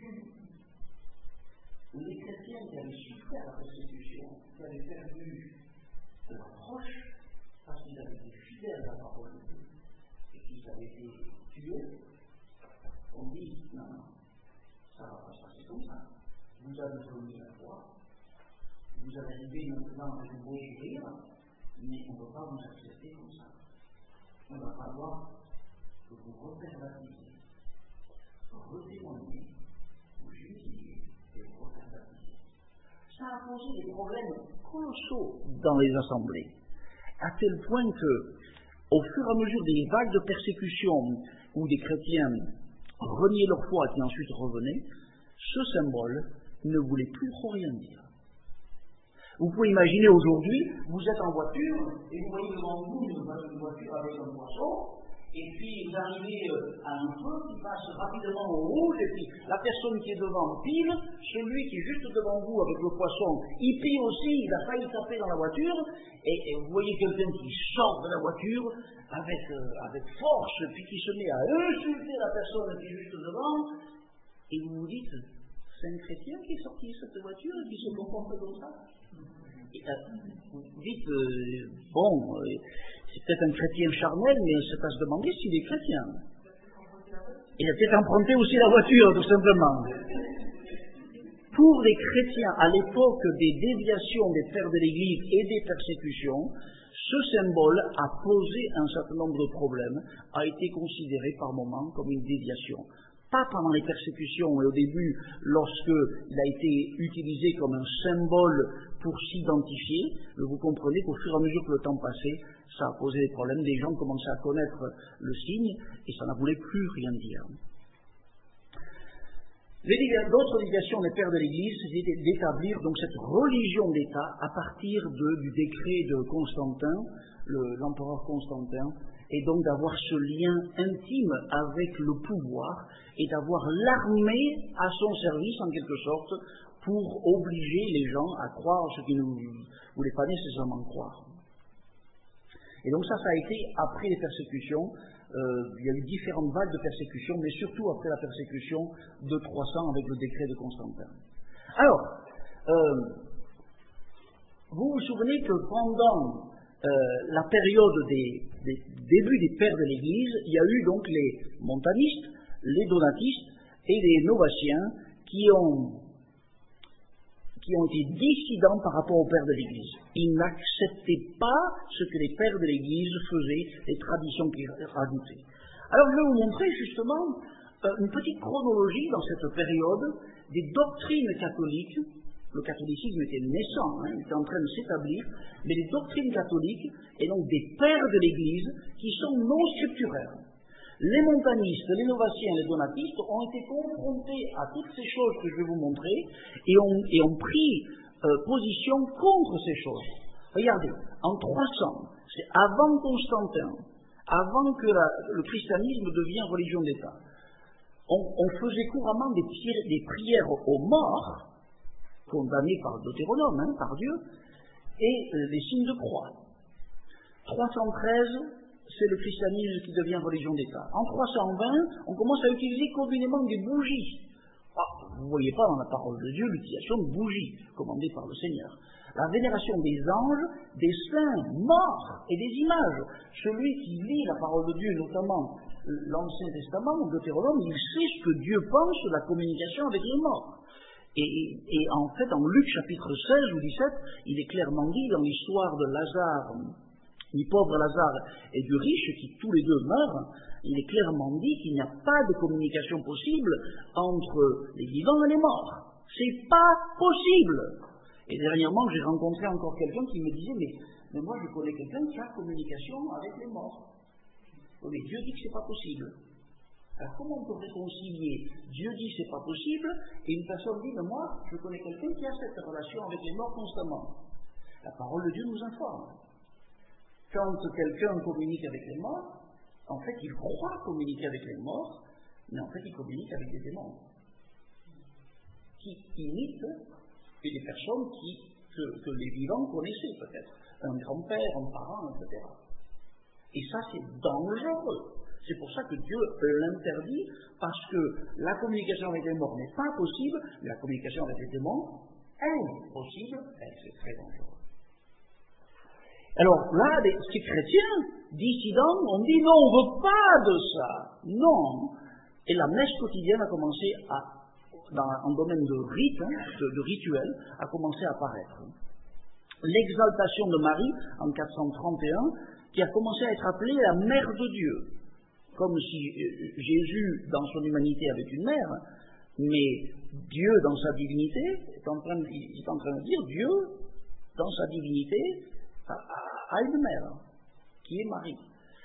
Les chrétiens qui avaient souffert la persécution, qui avaient perdu de leurs proches, parce qu'ils avaient été fidèles à la parole de Dieu, et qu'ils avaient été tués, on dit, non, non, ça va pas se passer comme ça. Vous avez renié la foi, vous avez arrivé maintenant avec un beau sourire, mais on ne peut pas vous accepter comme ça. On va falloir que vous reperbatisez, retémoignez, vous justifiez et vous reperbatisez. Ça a posé des problèmes colossaux dans les assemblées, à tel point que, au fur et à mesure des vagues de persécution où des chrétiens reniaient leur foi et qui ensuite revenaient, ce symbole ne voulait plus trop rien dire. Vous pouvez imaginer aujourd'hui, vous êtes en voiture et vous voyez devant vous une voiture avec un poisson, et puis vous arrivez à un feu qui passe rapidement au rouge, et puis la personne qui est devant pile, celui qui est juste devant vous avec le poisson, il pille aussi, il a failli taper dans la voiture, et, et vous voyez quelqu'un qui sort de la voiture avec, euh, avec force, puis qui se met à insulter la personne qui est juste devant, et vous vous dites, c'est un chrétien qui est sorti de cette voiture et qui se comporte comme ça? Et, euh, vous dites, euh, bon, euh, c'est peut-être un chrétien charnel, mais c'est à se demander s'il est chrétien. Il a peut-être emprunté aussi la voiture, tout simplement. Pour les chrétiens, à l'époque des déviations des pères de l'Église et des persécutions, ce symbole a posé un certain nombre de problèmes, a été considéré par moments comme une déviation. Pas pendant les persécutions, mais au début, lorsqu'il a été utilisé comme un symbole pour s'identifier, vous comprenez qu'au fur et à mesure que le temps passait, ça a posé des problèmes. Des gens commençaient à connaître le signe et ça ne voulait plus rien dire. D'autres déviations des pères de l'Église, c'était d'établir donc cette religion d'État à partir de, du décret de Constantin, le, l'empereur Constantin, et donc d'avoir ce lien intime avec le pouvoir et d'avoir l'armée à son service en quelque sorte pour obliger les gens à croire ce qu'ils ne voulaient pas nécessairement croire. Et donc ça, ça a été après les persécutions. Euh, il y a eu différentes vagues de persécutions, mais surtout après la persécution de trois cents avec le décret de Constantin. Alors, euh, vous vous souvenez que pendant euh, la période des, des débuts des pères de l'Église, il y a eu donc les montanistes, les donatistes et les novatiens qui ont, qui ont été dissidents par rapport aux pères de l'Église. Ils n'acceptaient pas ce que les pères de l'Église faisaient, les traditions qu'ils rajoutaient. Alors je vais vous montrer justement euh, une petite chronologie dans cette période des doctrines catholiques. Le catholicisme était naissant, hein, il était en train de s'établir, mais les doctrines catholiques, et donc des pères de l'Église, qui sont non scripturaires. Les montanistes, les novaciens, les donatistes ont été confrontés à toutes ces choses que je vais vous montrer et ont, et ont pris euh, position contre ces choses. Regardez, en trois cents, c'est avant Constantin, avant que la, le christianisme devienne religion d'État, on, on faisait couramment des, prières, des prières aux morts, condamnés par le Deutéronome, hein, par Dieu, et euh, des signes de croix. trois cent treize, c'est le christianisme qui devient religion d'État. En trois cent vingt, on commence à utiliser communément des bougies. Ah, vous ne voyez pas dans la parole de Dieu l'utilisation de bougies commandées par le Seigneur. La vénération des anges, des saints morts et des images. Celui qui lit la parole de Dieu, notamment l'Ancien Testament, le Deutéronome, il sait ce que Dieu pense de la communication avec les morts. Et, et en fait, en Luc chapitre seize ou dix-sept, il est clairement dit dans l'histoire de Lazare, du pauvre Lazare et du riche, qui tous les deux meurent, il est clairement dit qu'il n'y a pas de communication possible entre les vivants et les morts. C'est pas possible. Et dernièrement, j'ai rencontré encore quelqu'un qui me disait, mais, mais moi je connais quelqu'un qui a communication avec les morts. Oui, mais Dieu dit que c'est pas possible. Alors comment on peut réconcilier Dieu dit que c'est pas possible, et une personne dit, mais moi je connais quelqu'un qui a cette relation avec les morts constamment. La parole de Dieu nous informe. Quand quelqu'un communique avec les morts, en fait, il croit communiquer avec les morts, mais en fait, il communique avec des démons qui imitent des personnes qui, que, que les vivants connaissaient peut-être, un grand-père, un parent, et cetera. Et ça, c'est dangereux. C'est pour ça que Dieu l'interdit, parce que la communication avec les morts n'est pas possible, mais la communication avec les démons est possible, et c'est très dangereux. Alors là, les, ces chrétiens dissidents ont dit non, on ne veut pas de ça, non. Et la messe quotidienne a commencé à, dans un domaine de rite, hein, de, de rituel, a commencé à apparaître. L'exaltation de Marie, en quatre cent trente et un, qui a commencé à être appelée la mère de Dieu, comme si Jésus, dans son humanité, avait une mère, mais Dieu, dans sa divinité, est en train de, il est en train de dire Dieu, dans sa divinité, à une mère, qui est Marie.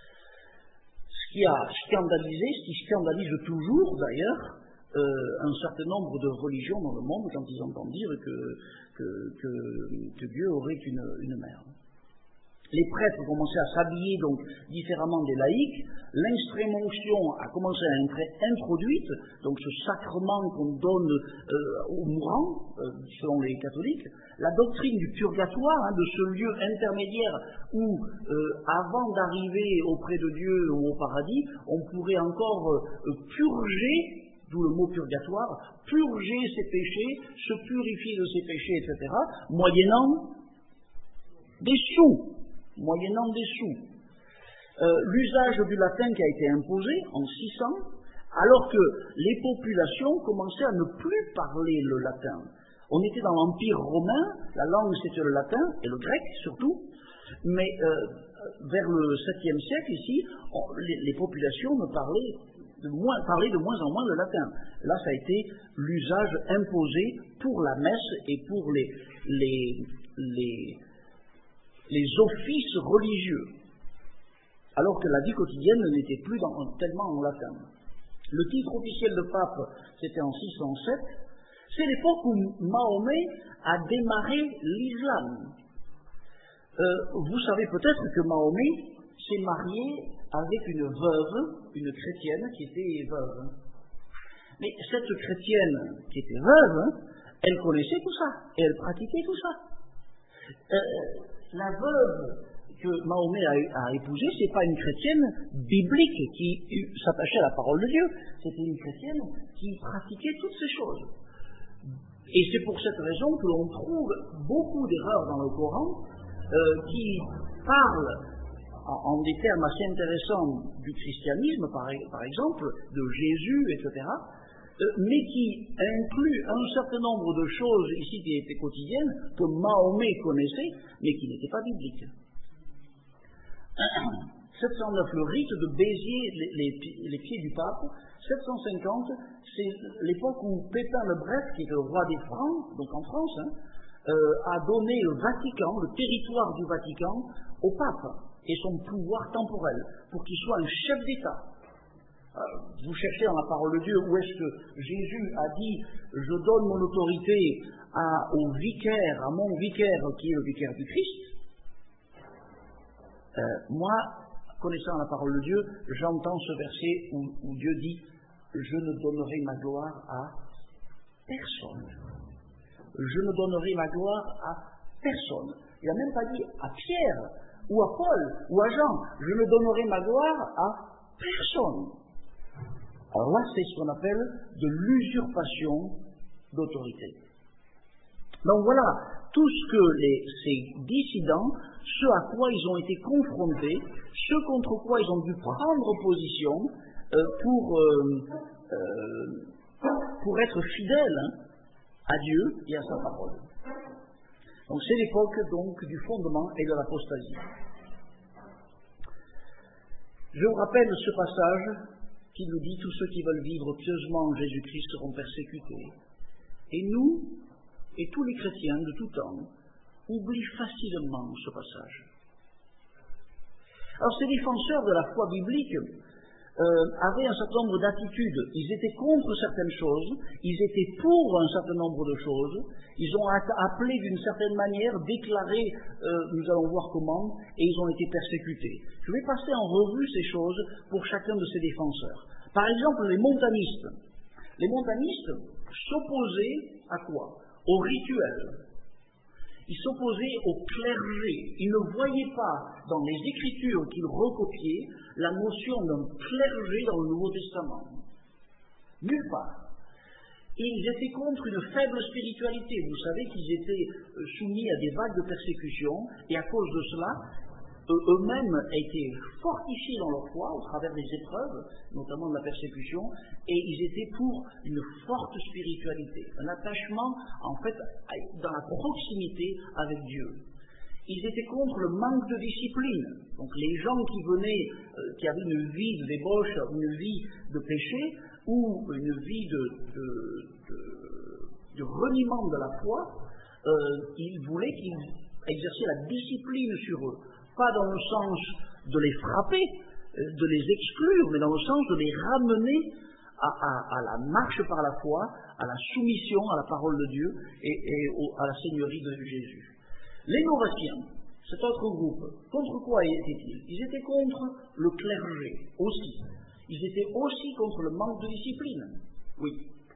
Ce qui a scandalisé, ce qui scandalise toujours d'ailleurs, euh, un certain nombre de religions dans le monde quand ils entendent dire que, que, que, que Dieu aurait une, une mère. Les prêtres commençaient à s'habiller donc différemment des laïcs, l'instrémonction a commencé à être introduite, donc ce sacrement qu'on donne euh, aux mourants, euh, selon les catholiques, la doctrine du purgatoire, hein, de ce lieu intermédiaire où, euh, avant d'arriver auprès de Dieu ou au paradis, on pourrait encore euh, purger, d'où le mot purgatoire, purger ses péchés, se purifier de ses péchés, et cetera, moyennant des sous. moyennant des sous. Euh, l'usage du latin qui a été imposé en six cents, alors que les populations commençaient à ne plus parler le latin. On était dans l'Empire romain, la langue c'était le latin, et le grec surtout, mais euh, vers le septième siècle ici, on, les, les populations ne parlaient de, moins, parlaient de moins en moins le latin. Là ça a été l'usage imposé pour la messe et pour les... les, les les offices religieux, alors que la vie quotidienne n'était plus dans, tellement en latin. Le titre officiel de pape, c'était en six cent sept, c'est l'époque où Mahomet a démarré l'islam. Euh, vous savez peut-être que Mahomet s'est marié avec une veuve, une chrétienne qui était veuve. Mais cette chrétienne qui était veuve, elle connaissait tout ça, et elle pratiquait tout ça. Euh, La veuve que Mahomet a, a épousée, ce n'est pas une chrétienne biblique qui s'attachait à la parole de Dieu, c'était une chrétienne qui pratiquait toutes ces choses. Et c'est pour cette raison que l'on trouve beaucoup d'erreurs dans le Coran euh, qui parlent en, en des termes assez intéressants du christianisme, par, par exemple, de Jésus, et cetera, mais qui inclut un certain nombre de choses ici qui étaient quotidiennes, que Mahomet connaissait, mais qui n'étaient pas bibliques. sept cent neuf, le rite de Béziers, les, les, les pieds du pape. sept cent cinquante, c'est l'époque où Pépin le Bref, qui est le roi des Francs, donc en France, hein, euh, a donné le Vatican, le territoire du Vatican, au pape et son pouvoir temporel, pour qu'il soit un chef d'État. Euh, vous cherchez dans la parole de Dieu où est-ce que Jésus a dit « Je donne mon autorité à, au vicaire, à mon vicaire qui est le vicaire du Christ ». Euh, moi, connaissant la parole de Dieu, j'entends ce verset où, où Dieu dit « Je ne donnerai ma gloire à personne. Je ne donnerai ma gloire à personne. » Il n'a même pas dit à Pierre, ou à Paul, ou à Jean. « Je ne donnerai ma gloire à personne. » Alors là, c'est ce qu'on appelle de l'usurpation d'autorité. Donc voilà, tout ce que les, ces dissidents, ce à quoi ils ont été confrontés, ce contre quoi ils ont dû prendre position euh, pour, euh, euh, pour être fidèles hein, à Dieu et à sa parole. Donc c'est l'époque donc du fondement et de l'apostasie. Je vous rappelle ce passage qui nous dit « Tous ceux qui veulent vivre pieusement en Jésus-Christ seront persécutés. » Et nous, et tous les chrétiens de tout temps, oublient facilement ce passage. Alors ces défenseurs de la foi biblique euh, avaient un certain nombre d'attitudes. Ils étaient contre certaines choses, ils étaient pour un certain nombre de choses, ils ont appelé d'une certaine manière, déclaré, euh, nous allons voir comment, et ils ont été persécutés. Je vais passer en revue ces choses pour chacun de ces défenseurs. Par exemple, les montanistes. Les montanistes s'opposaient à quoi? Au rituel. Ils s'opposaient au clergé. Ils ne voyaient pas dans les Écritures qu'ils recopiaient la notion d'un clergé dans le Nouveau Testament. Nulle part. Ils étaient contre une faible spiritualité. Vous savez qu'ils étaient soumis à des vagues de persécution et à cause de cela, eux-mêmes étaient fortifiés dans leur foi au travers des épreuves, notamment de la persécution, et ils étaient pour une forte spiritualité, un attachement en fait dans la proximité avec Dieu. Ils étaient contre le manque de discipline. Donc les gens qui venaient, euh, qui avaient une vie de débauche, une vie de péché, ou une vie de, de, de, de reniement de la foi, euh, ils voulaient qu'ils exerçaient la discipline sur eux. Pas dans le sens de les frapper, de les exclure, mais dans le sens de les ramener à, à, à la marche par la foi, à la soumission à la parole de Dieu et, et au, à la seigneurie de Jésus. Les Novatiens, cet autre groupe, contre quoi étaient-ils? Ils étaient contre le clergé aussi. Ils étaient aussi contre le manque de discipline. Oui.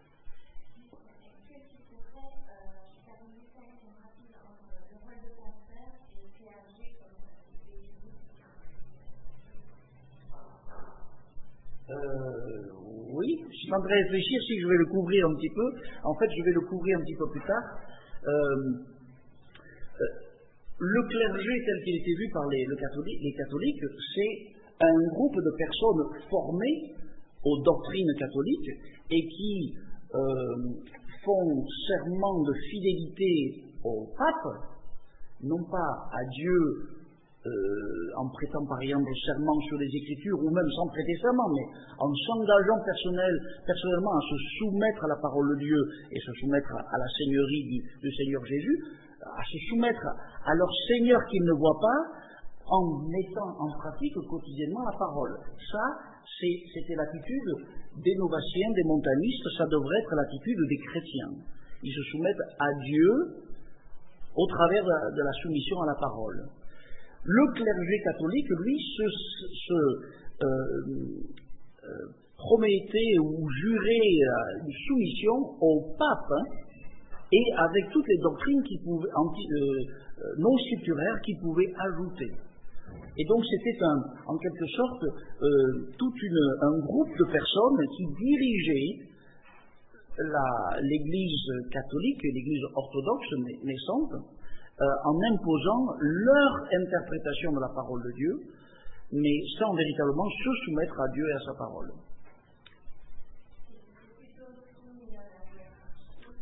Euh, oui, je suis en train de réfléchir si je vais le couvrir un petit peu. En fait, je vais le couvrir un petit peu plus tard. Euh, euh, le clergé tel qu'il était vu par les, le catholique, les catholiques, c'est un groupe de personnes formées aux doctrines catholiques et qui euh, font serment de fidélité au pape, non pas à Dieu, Euh, en prêtant par exemple serment sur les Écritures, ou même sans prêter serment, mais en s'engageant personnel, personnellement à se soumettre à la parole de Dieu et se soumettre à, à la seigneurie du, du Seigneur Jésus, à se soumettre à, à leur Seigneur qu'ils ne voient pas, en mettant en pratique quotidiennement la parole. Ça, c'est, c'était l'attitude des Novatiens, des montanistes, ça devrait être l'attitude des chrétiens. Ils se soumettent à Dieu au travers de, de la soumission à la parole. Le clergé catholique, lui, se, se euh, euh, promettait ou jurait euh, une soumission au pape hein, et avec toutes les doctrines qui pouvaient, anti, euh, non scripturaires qui pouvaient ajouter. Et donc c'était un, en quelque sorte euh, tout une, un groupe de personnes qui dirigeaient la, l'Église catholique, l'Église orthodoxe naissante, Euh, en imposant leur interprétation de la parole de Dieu, mais sans véritablement se soumettre à Dieu et à sa parole.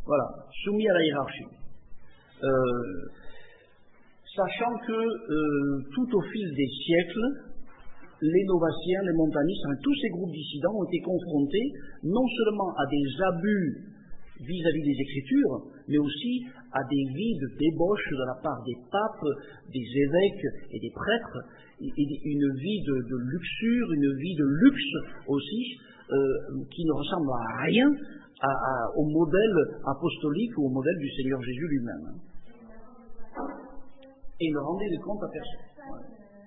Voilà, soumis à la hiérarchie. Euh, sachant que euh, tout au fil des siècles, les novaciens, les montanistes, hein, tous ces groupes dissidents ont été confrontés non seulement à des abus vis-à-vis des Écritures, mais aussi à des vies de débauche de la part des papes, des évêques et des prêtres, et, et une vie de, de luxure, une vie de luxe aussi, euh, qui ne ressemble à rien à, à, au modèle apostolique ou au modèle du Seigneur Jésus lui-même. Et ne rendez de compte à personne. Ouais.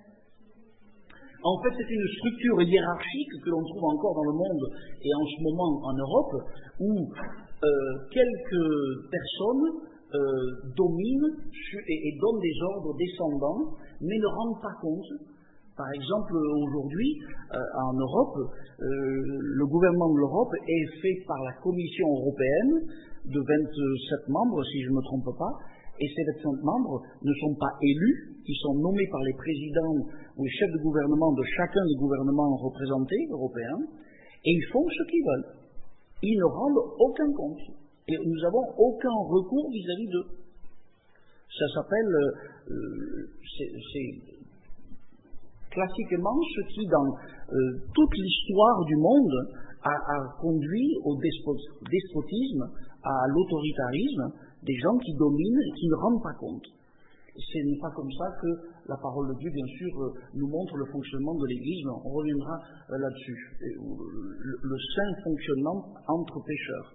En fait, c'est une structure hiérarchique que l'on trouve encore dans le monde et en ce moment en Europe, où euh, quelques personnes euh, dominent et, et donnent des ordres descendants, mais ne rendent pas compte. Par exemple, aujourd'hui, euh, en Europe, euh, le gouvernement de l'Europe est fait par la Commission européenne de vingt-sept membres, si je ne me trompe pas, et ces vingt-cinq membres ne sont pas élus, ils sont nommés par les présidents ou les chefs de gouvernement de chacun des gouvernements représentés européens, et ils font ce qu'ils veulent. Ils ne rendent aucun compte. Et nous n'avons aucun recours vis-à-vis d'eux. Ça s'appelle, euh, c'est classiquement ce qui, dans euh, toute l'histoire du monde, a, a conduit au despotisme, à l'autoritarisme, des gens qui dominent et qui ne rendent pas compte. Ce n'est pas comme ça que la parole de Dieu, bien sûr, nous montre le fonctionnement de l'Église, mais on reviendra là-dessus. Le, le saint fonctionnement entre pécheurs.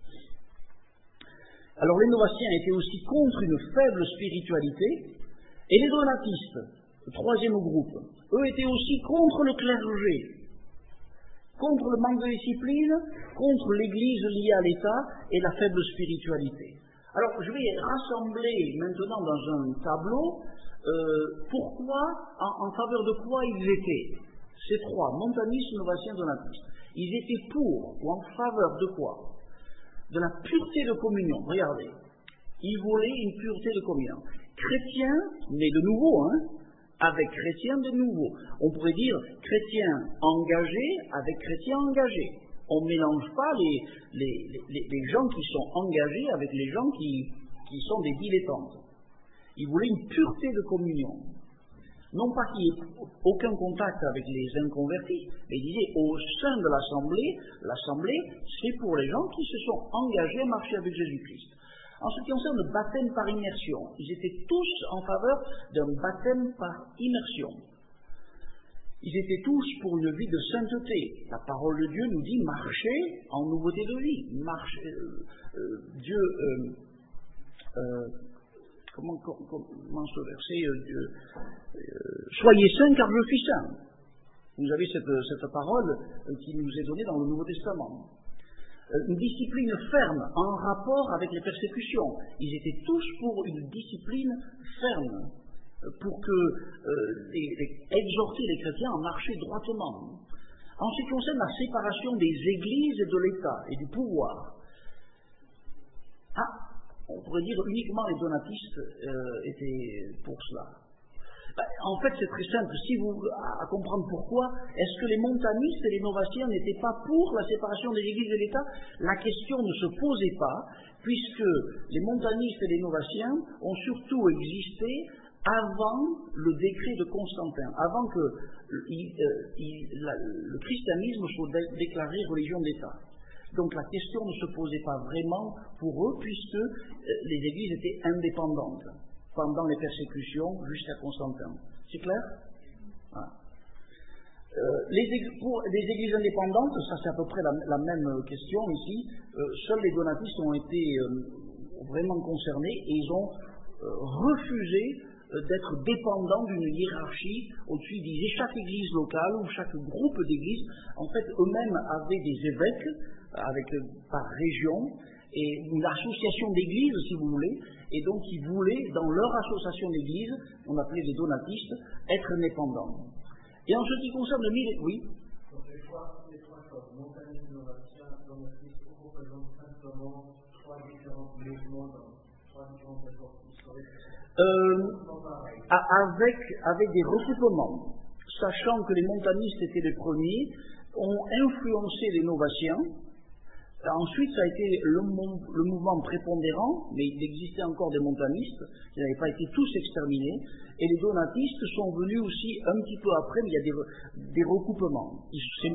Alors les Novaciens étaient aussi contre une faible spiritualité, et les Donatistes, le troisième groupe, eux étaient aussi contre le clergé, contre le manque de discipline, contre l'Église liée à l'État et la faible spiritualité. Alors, je vais rassembler maintenant dans un tableau euh, pourquoi, en, en faveur de quoi ils étaient. Ces trois, montanistes, novaciens, donatistes. Ils étaient pour ou en faveur de quoi? De la pureté de communion. Regardez, ils voulaient une pureté de communion. Chrétiens, mais de nouveau, hein, avec chrétiens de nouveau. On pourrait dire chrétiens engagés avec chrétiens engagés. On ne mélange pas les, les, les, les gens qui sont engagés avec les gens qui, qui sont des dilettantes. Ils voulaient une pureté de communion. Non pas qu'il n'y ait aucun contact avec les inconvertis, mais ils disaient au sein de l'Assemblée, l'Assemblée, c'est pour les gens qui se sont engagés à marcher avec Jésus-Christ. En ce qui concerne le baptême par immersion, ils étaient tous en faveur d'un baptême par immersion. Ils étaient tous pour une vie de sainteté. La parole de Dieu nous dit marchez en nouveauté de vie. Marchez, euh, euh, Dieu, euh, euh, comment, comment ce verset euh, Dieu, euh, soyez saints car je suis saint. Vous avez cette, cette parole euh, qui nous est donnée dans le Nouveau Testament. Euh, une discipline ferme en rapport avec les persécutions. Ils étaient tous pour une discipline ferme, pour que euh, les, les, exhorter les chrétiens à marcher droitement. En ce qui concerne la séparation des églises et de l'État et du pouvoir, ah, on pourrait dire uniquement les donatistes euh, étaient pour cela. Ben, en fait, c'est très simple. Si vous, à, à comprendre pourquoi, est-ce que les montanistes et les novaciens n'étaient pas pour la séparation des églises et de l'État? La question ne se posait pas, puisque les montanistes et les novaciens ont surtout existé avant le décret de Constantin, avant que il, euh, il, la, le christianisme soit dé déclaré religion d'État. Donc la question ne se posait pas vraiment pour eux, puisque euh, les églises étaient indépendantes pendant les persécutions jusqu'à Constantin. C'est clair? Voilà. Euh, les, pour les églises indépendantes, ça c'est à peu près la, la même question ici. Euh, seuls les donatistes ont été euh, vraiment concernés et ils ont euh, refusé d'être dépendants d'une hiérarchie au-dessus. Ils disaient chaque église locale ou chaque groupe d'églises, en fait, eux-mêmes avaient des évêques avec, par région et une association d'églises, si vous voulez, et donc ils voulaient, dans leur association d'églises, on appelait les donatistes, être indépendants. Et en ce qui concerne le mille... Oui. Donc les trois, les trois choses, montanisme, novatien, donatisme, représentent simplement trois différents mouvements dans trois différentes époques historiques. Euh, avec, avec des recoupements, sachant que les montanistes étaient les premiers, ont influencé les novaciens Ensuite, ça a été le, le mouvement prépondérant, mais il existait encore des montanistes qui n'avaient pas été tous exterminés, et les donatistes sont venus aussi un petit peu après, mais il y a des, des recoupements. Ils,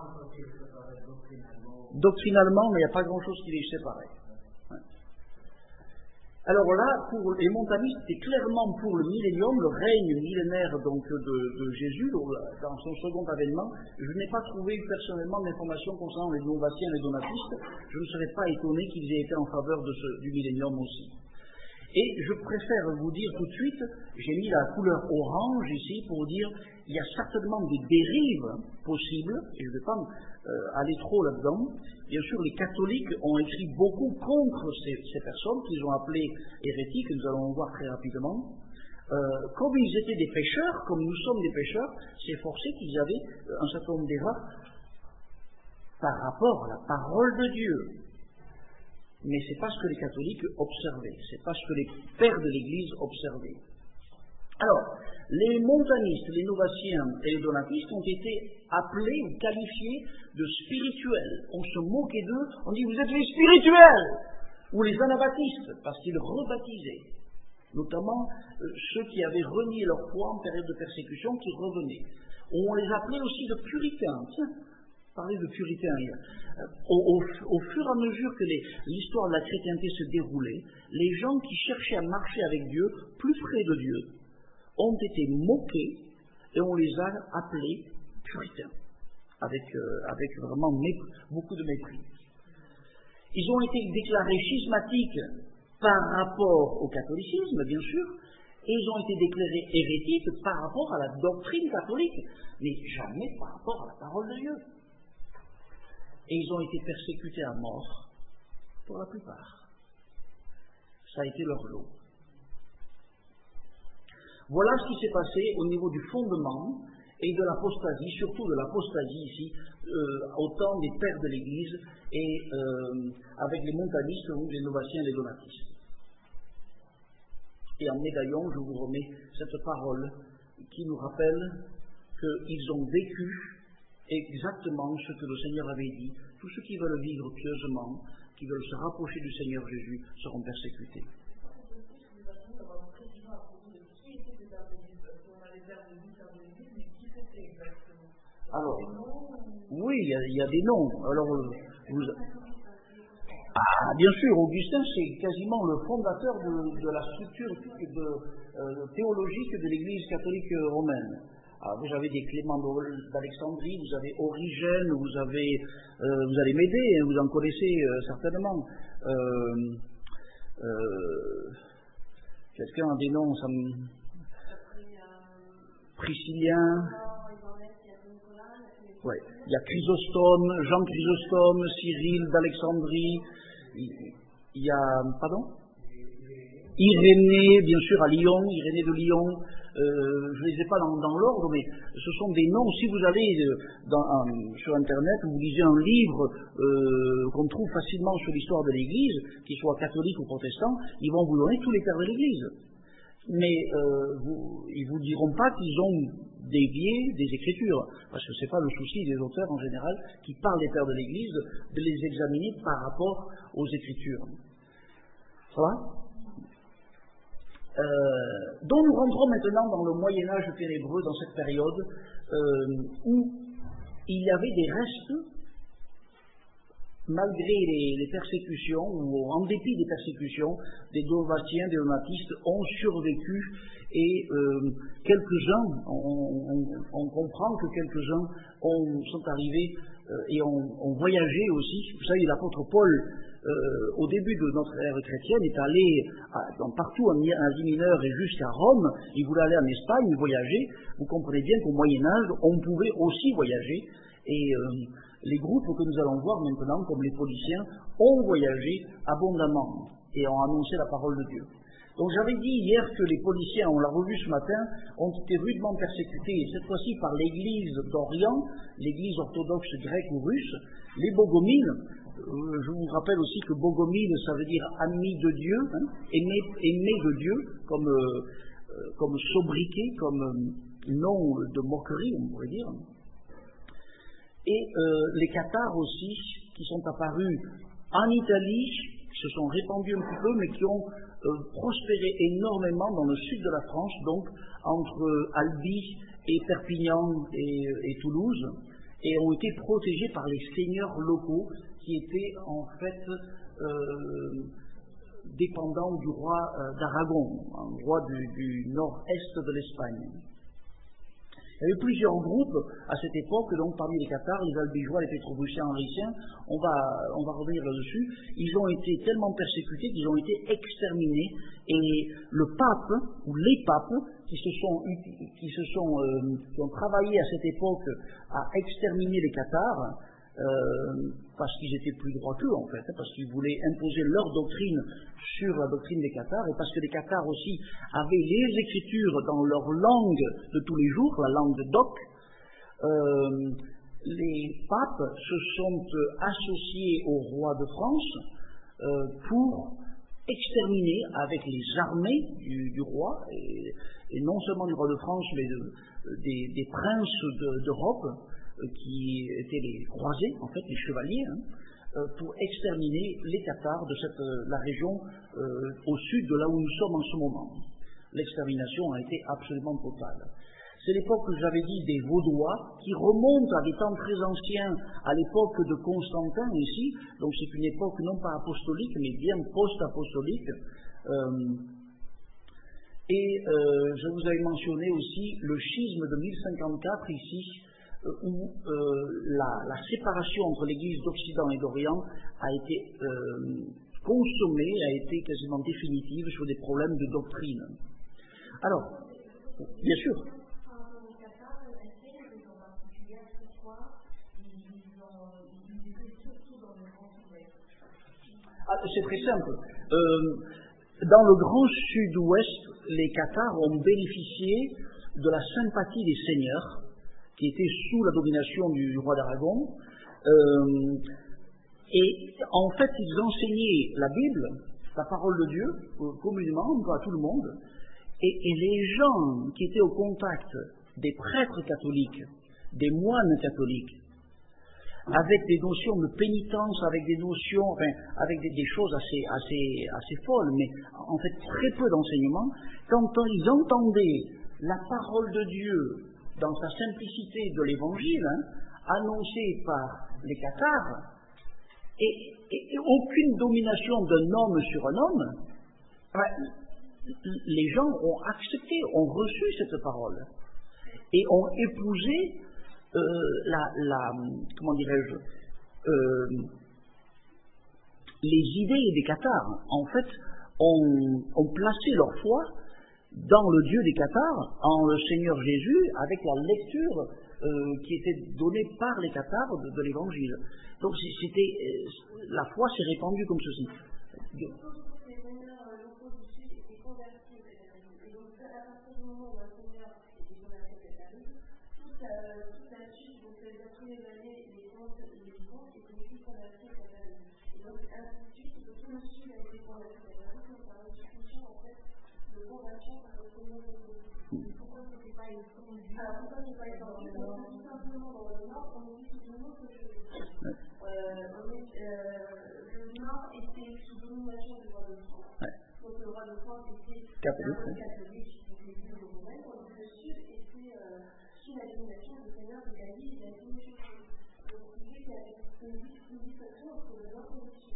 doctrinalement, mais il n'y a pas grand-chose qui les séparait. Alors là, pour les montanistes, c'est clairement pour le millénium, le règne millénaire donc de, de Jésus, dans son second avènement. Je n'ai pas trouvé personnellement d'informations concernant les novatiens et les donatistes. Je ne serais pas étonné qu'ils aient été en faveur de ce, du millénium aussi. Et je préfère vous dire tout de suite, j'ai mis la couleur orange ici pour dire il y a certainement des dérives possibles, et je ne vais pas euh, aller trop là-dedans. Bien sûr, les catholiques ont écrit beaucoup contre ces, ces personnes qu'ils ont appelées hérétiques, nous allons voir très rapidement. Euh, comme ils étaient des pécheurs, comme nous sommes des pécheurs, c'est forcé qu'ils avaient un certain nombre d'erreurs par rapport à la parole de Dieu. Mais ce n'est pas ce que les catholiques observaient, ce n'est pas ce que les pères de l'Église observaient. Alors, les montanistes, les novatiens et les donatistes ont été appelés ou qualifiés de spirituels. On se moquait d'eux, on dit vous êtes les spirituels, ou les anabaptistes, parce qu'ils rebaptisaient, notamment euh, ceux qui avaient renié leur foi en période de persécution, qui revenaient. On les appelait aussi de puritains. Tiens, parler de puritains. Au, au, au fur et à mesure que les, l'histoire de la chrétienté se déroulait, les gens qui cherchaient à marcher avec Dieu, plus près de Dieu, ont été moqués et on les a appelés puritains, avec, euh, avec vraiment mépris, beaucoup de mépris. Ils ont été déclarés schismatiques par rapport au catholicisme, bien sûr, et ils ont été déclarés hérétiques par rapport à la doctrine catholique, mais jamais par rapport à la parole de Dieu. Et ils ont été persécutés à mort, pour la plupart. Ça a été leur lot. Voilà ce qui s'est passé au niveau du fondement et de l'apostasie, surtout de l'apostasie ici, euh, au temps des pères de l'Église et euh, avec les montanistes ou les novatiens et les donatistes. Et en médaillon, je vous remets cette parole qui nous rappelle qu'ils ont vécu exactement ce que le Seigneur avait dit. Tous ceux qui veulent vivre pieusement, qui veulent se rapprocher du Seigneur Jésus, seront persécutés. Alors, oui, il y, y a des noms. Alors, vous... Ah, bien sûr, Augustin, c'est quasiment le fondateur de, de la structure de, euh, théologique de l'Église catholique romaine. Alors, vous avez des Clément d'Alexandrie, vous avez Origène, vous avez, euh, vous allez m'aider, hein, vous en connaissez euh, certainement. Euh, euh, quelqu'un a des noms, ça me... Priscillien. Ouais. Il y a Chrysostome, Jean Chrysostome, Cyril d'Alexandrie. Il y a, pardon, Irénée, bien sûr, à Lyon, Irénée de Lyon. Euh, je ne les ai pas dans, dans l'ordre, mais ce sont des noms. Si vous allez dans, um, sur Internet, vous lisez un livre euh, qu'on trouve facilement sur l'histoire de l'Église, qu'il soit catholique ou protestant, ils vont vous donner tous les pères de l'Église. Mais euh, vous, ils ne vous diront pas qu'ils ont dévié des Écritures, parce que ce n'est pas le souci des auteurs en général qui parlent des pères de l'Église, de les examiner par rapport aux Écritures. Ça va ? Euh, donc nous rentrons maintenant dans le Moyen-Âge ténébreux, dans cette période euh, où il y avait des restes, malgré les, les persécutions, ou en dépit des persécutions, des novatiens, des donatistes ont survécu, et euh, quelques-uns, on, on, on comprend que quelques-uns ont, sont arrivés euh, et ont, ont voyagé aussi. Vous savez, l'apôtre Paul, Euh, au début de notre ère chrétienne, est allé à, dans, partout en Asie mineure et jusqu'à Rome. Il voulait aller en Espagne, voyager. Vous comprenez bien qu'au Moyen-Âge, on pouvait aussi voyager. Et euh, les groupes que nous allons voir maintenant, comme les policiers, ont voyagé abondamment et ont annoncé la parole de Dieu. Donc j'avais dit hier que les policiers, on l'a revu ce matin, ont été rudement persécutés, et cette fois-ci par l'Église d'Orient, l'Église orthodoxe grecque ou russe, les bogomiles. Je vous rappelle aussi que Bogomile, ça veut dire ami de Dieu, hein, aimé, aimé de Dieu, comme, euh, comme sobriquet, comme euh, nom de moquerie, on pourrait dire. Et euh, les Cathares aussi, qui sont apparus en Italie, se sont répandus un petit peu, mais qui ont euh, prospéré énormément dans le sud de la France, donc entre Albi et Perpignan et, et Toulouse, et ont été protégés par les seigneurs locaux qui étaient en fait euh, dépendants du roi euh, d'Aragon, un roi du, du nord-est de l'Espagne. Il y avait plusieurs groupes à cette époque, donc parmi les Cathares, les Albigeois, les Pétro-Bruciens, Henriciens, on va, on va revenir là-dessus. Ils ont été tellement persécutés qu'ils ont été exterminés, et le pape, ou les papes, qui se sont, qui se sont, euh, qui ont travaillé à cette époque à exterminer les Cathares, Euh, parce qu'ils étaient plus droits qu'eux en fait, hein, parce qu'ils voulaient imposer leur doctrine sur la doctrine des Cathares, et parce que les Cathares aussi avaient les écritures dans leur langue de tous les jours, la langue d'oc. Euh, les papes se sont associés au roi de France euh, pour exterminer avec les armées du, du roi, et, et non seulement du roi de France, mais de, des, des princes d'Europe, de, qui étaient les croisés, en fait, les chevaliers, hein, euh, pour exterminer les Cathares de cette, euh, la région euh, au sud de là où nous sommes en ce moment. L'extermination a été absolument totale. C'est l'époque que j'avais dit des Vaudois, qui remonte à des temps très anciens, à l'époque de Constantin ici, donc c'est une époque non pas apostolique, mais bien post-apostolique. Euh, et euh, je vous avais mentionné aussi le schisme de mille cinquante-quatre ici, où euh, la, la séparation entre l'Église d'Occident et d'Orient a été euh, consommée, a été quasiment définitive sur des problèmes de doctrine. Alors, bien sûr. Ah, c'est très simple. Euh, dans le grand sud-ouest, les Cathares ont bénéficié de la sympathie des seigneurs, qui étaient sous la domination du roi d'Aragon, euh, et en fait ils enseignaient la Bible, la parole de Dieu, communément, à tout le monde, et, et les gens qui étaient au contact des prêtres catholiques, des moines catholiques, avec des notions de pénitence, avec des notions, enfin, avec des, des choses assez, assez, assez folles, mais en fait très peu d'enseignements, quand ils entendaient la parole de Dieu dans sa simplicité de l'évangile, hein, annoncée par les Cathares, et, et, et aucune domination d'un homme sur un homme, ben, les gens ont accepté, ont reçu cette parole, et ont épousé euh, la, la, comment dirais-je, euh, les idées des Cathares. En fait, ont, ont placé leur foi dans le Dieu des Cathares, en le Seigneur Jésus, avec la lecture euh, qui était donnée par les Cathares de, de l'Évangile. Donc c'était, euh, la foi s'est répandue comme ceci. Catholique, oui. Catholique, donc l'Église romaine, tandis que le sud était euh, sous la domination du Seigneur de Galilée et de la domination de Jésus. Donc il dit qu'il y a une distinction entre le nord et le sud.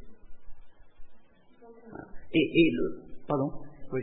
Et, et le. Pardon. Oui.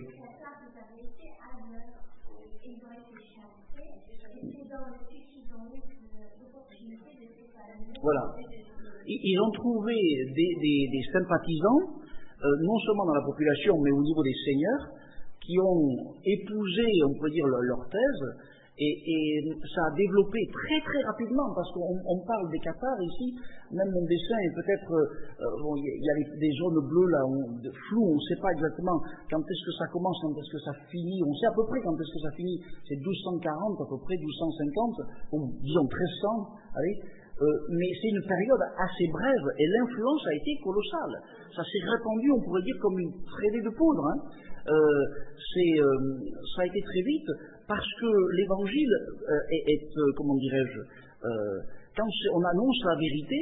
Voilà. Ils ont trouvé des, des, des sympathisants, euh, non seulement dans la population, mais au niveau des seigneurs, qui ont épousé, on peut dire, leur, leur thèse, et, et ça a développé très très rapidement, parce qu'on on parle des Cathares ici, même mon dessin est peut-être, euh, bon, il y a les, des zones bleues là, on, de flou, on ne sait pas exactement quand est-ce que ça commence, quand est-ce que ça finit, on sait à peu près quand est-ce que ça finit, c'est douze cent quarante à peu près, douze cent cinquante, ou disons treize cents, allez, Euh, mais c'est une période assez brève et l'influence a été colossale. Ça s'est répandu, on pourrait dire, comme une traînée de poudre. Hein. Euh, c'est, euh, ça a été très vite parce que l'évangile euh, est, est euh, comment dirais-je, euh, quand on annonce la vérité,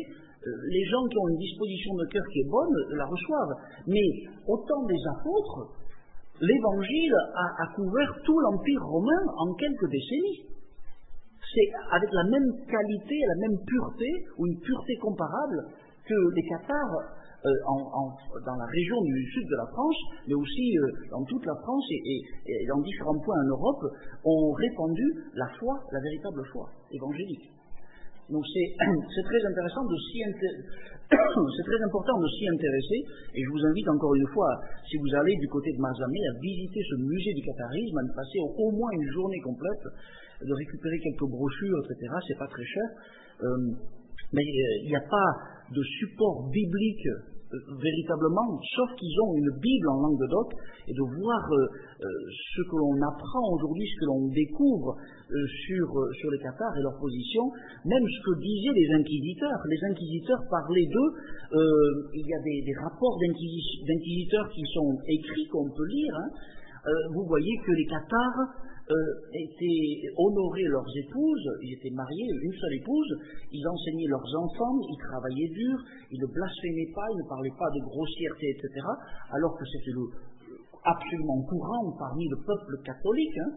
les gens qui ont une disposition de cœur qui est bonne la reçoivent. Mais au temps des apôtres, l'évangile a, a couvert tout l'Empire romain en quelques décennies. C'est avec la même qualité, la même pureté, ou une pureté comparable, que les Cathares, euh, en, en, dans la région du sud de la France, mais aussi euh, dans toute la France et, et, et dans différents points en Europe, ont répandu la foi, la véritable foi évangélique. Donc c'est, c'est très intéressant de s'y intéresser, c'est très important de s'y intéresser, et je vous invite encore une fois, si vous allez du côté de Mazamet, à visiter ce musée du catharisme, à y passer au, au moins une journée complète, de récupérer quelques brochures, et cetera. C'est pas très cher, euh, mais il n'y a pas de support biblique euh, véritablement, sauf qu'ils ont une Bible en langue de doc, et de voir euh, euh, ce que l'on apprend aujourd'hui, ce que l'on découvre euh, sur, euh, sur les Cathares et leur position, même ce que disaient les inquisiteurs. Les inquisiteurs parlaient d'eux, euh, il y a des, des rapports d'inquisi- d'inquisiteurs qui sont écrits, qu'on peut lire, hein. Euh, vous voyez que les Cathares euh, étaient, honoraient leurs épouses, ils étaient mariés, une seule épouse, ils enseignaient leurs enfants, ils travaillaient dur, ils ne blasphémaient pas, ils ne parlaient pas de grossièreté, et cetera, alors que c'était le, absolument courant parmi le peuple catholique. Hein.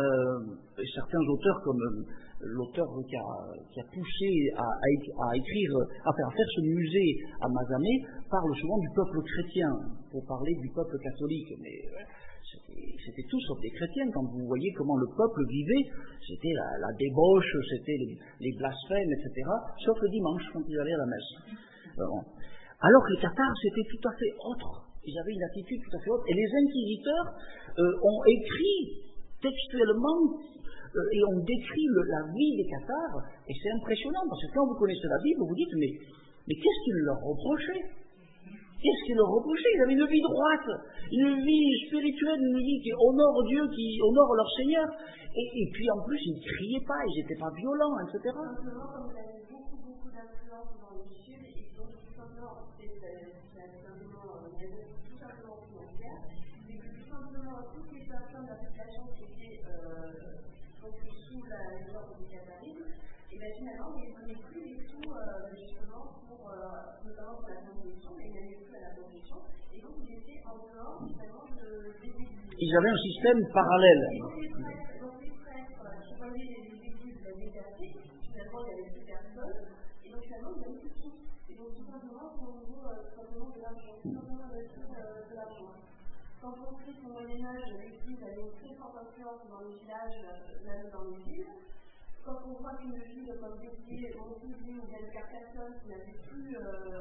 Euh, certains auteurs, comme euh, l'auteur qui a, qui a poussé à, à, à écrire, à faire, à faire ce musée à Mazamet, parlent souvent du peuple chrétien, pour parler du peuple catholique, mais C'était, c'était tout sauf des chrétiens. Quand vous voyez comment le peuple vivait, c'était la, la débauche, c'était les, les blasphèmes, et cetera, sauf le dimanche, quand ils allaient à la messe. Bon. Alors que les Cathares, c'était tout à fait autre. Ils avaient une attitude tout à fait autre. Et les inquisiteurs euh, ont écrit textuellement euh, et ont décrit le, la vie des Cathares. Et c'est impressionnant, parce que quand vous connaissez la Bible, vous vous dites, mais, mais qu'est-ce qu'ils leur reprochaient? Qu'est-ce qu'ils leur reprochaient? Ils avaient une vie droite, une vie spirituelle, une vie qui honore Dieu, qui honore leur Seigneur. Et, et puis en plus, ils ne criaient pas, ils n'étaient pas violents, et cetera. Simplement, comme vous avez beaucoup, beaucoup d'influence dans le Sud, et donc tout simplement, c'est simplement, il y a tout simplement financière, c'est que tout simplement, toutes les personnes de la population qui étaient euh, donc, sous la l'ordre du catharisme, et bien finalement, ils ne prenaient plus du tout, euh, justement, pour, euh, notamment pour la conviction, mais ils n'avaient plus à la conviction, et donc ils étaient en dehors, finalement, de, des églises. Ils avaient un système parallèle. Donc les prêtres, donc les prêtres qui voyaient les églises l'avaient cassé, finalement, il n'y avait plus personne, et donc finalement, il n'y avait plus tout. Et donc tout simplement, c'est au niveau euh, tout simplement de l'argent, tout simplement investir euh, de l'argent. Quand on sait qu'au Moyen-Âge, l'église avait une très forte influence dans les villages, même dans les villes, quand on voit qu'une ville comme Béziers, Montélier ou bien Carcassonne qui n'avait plus,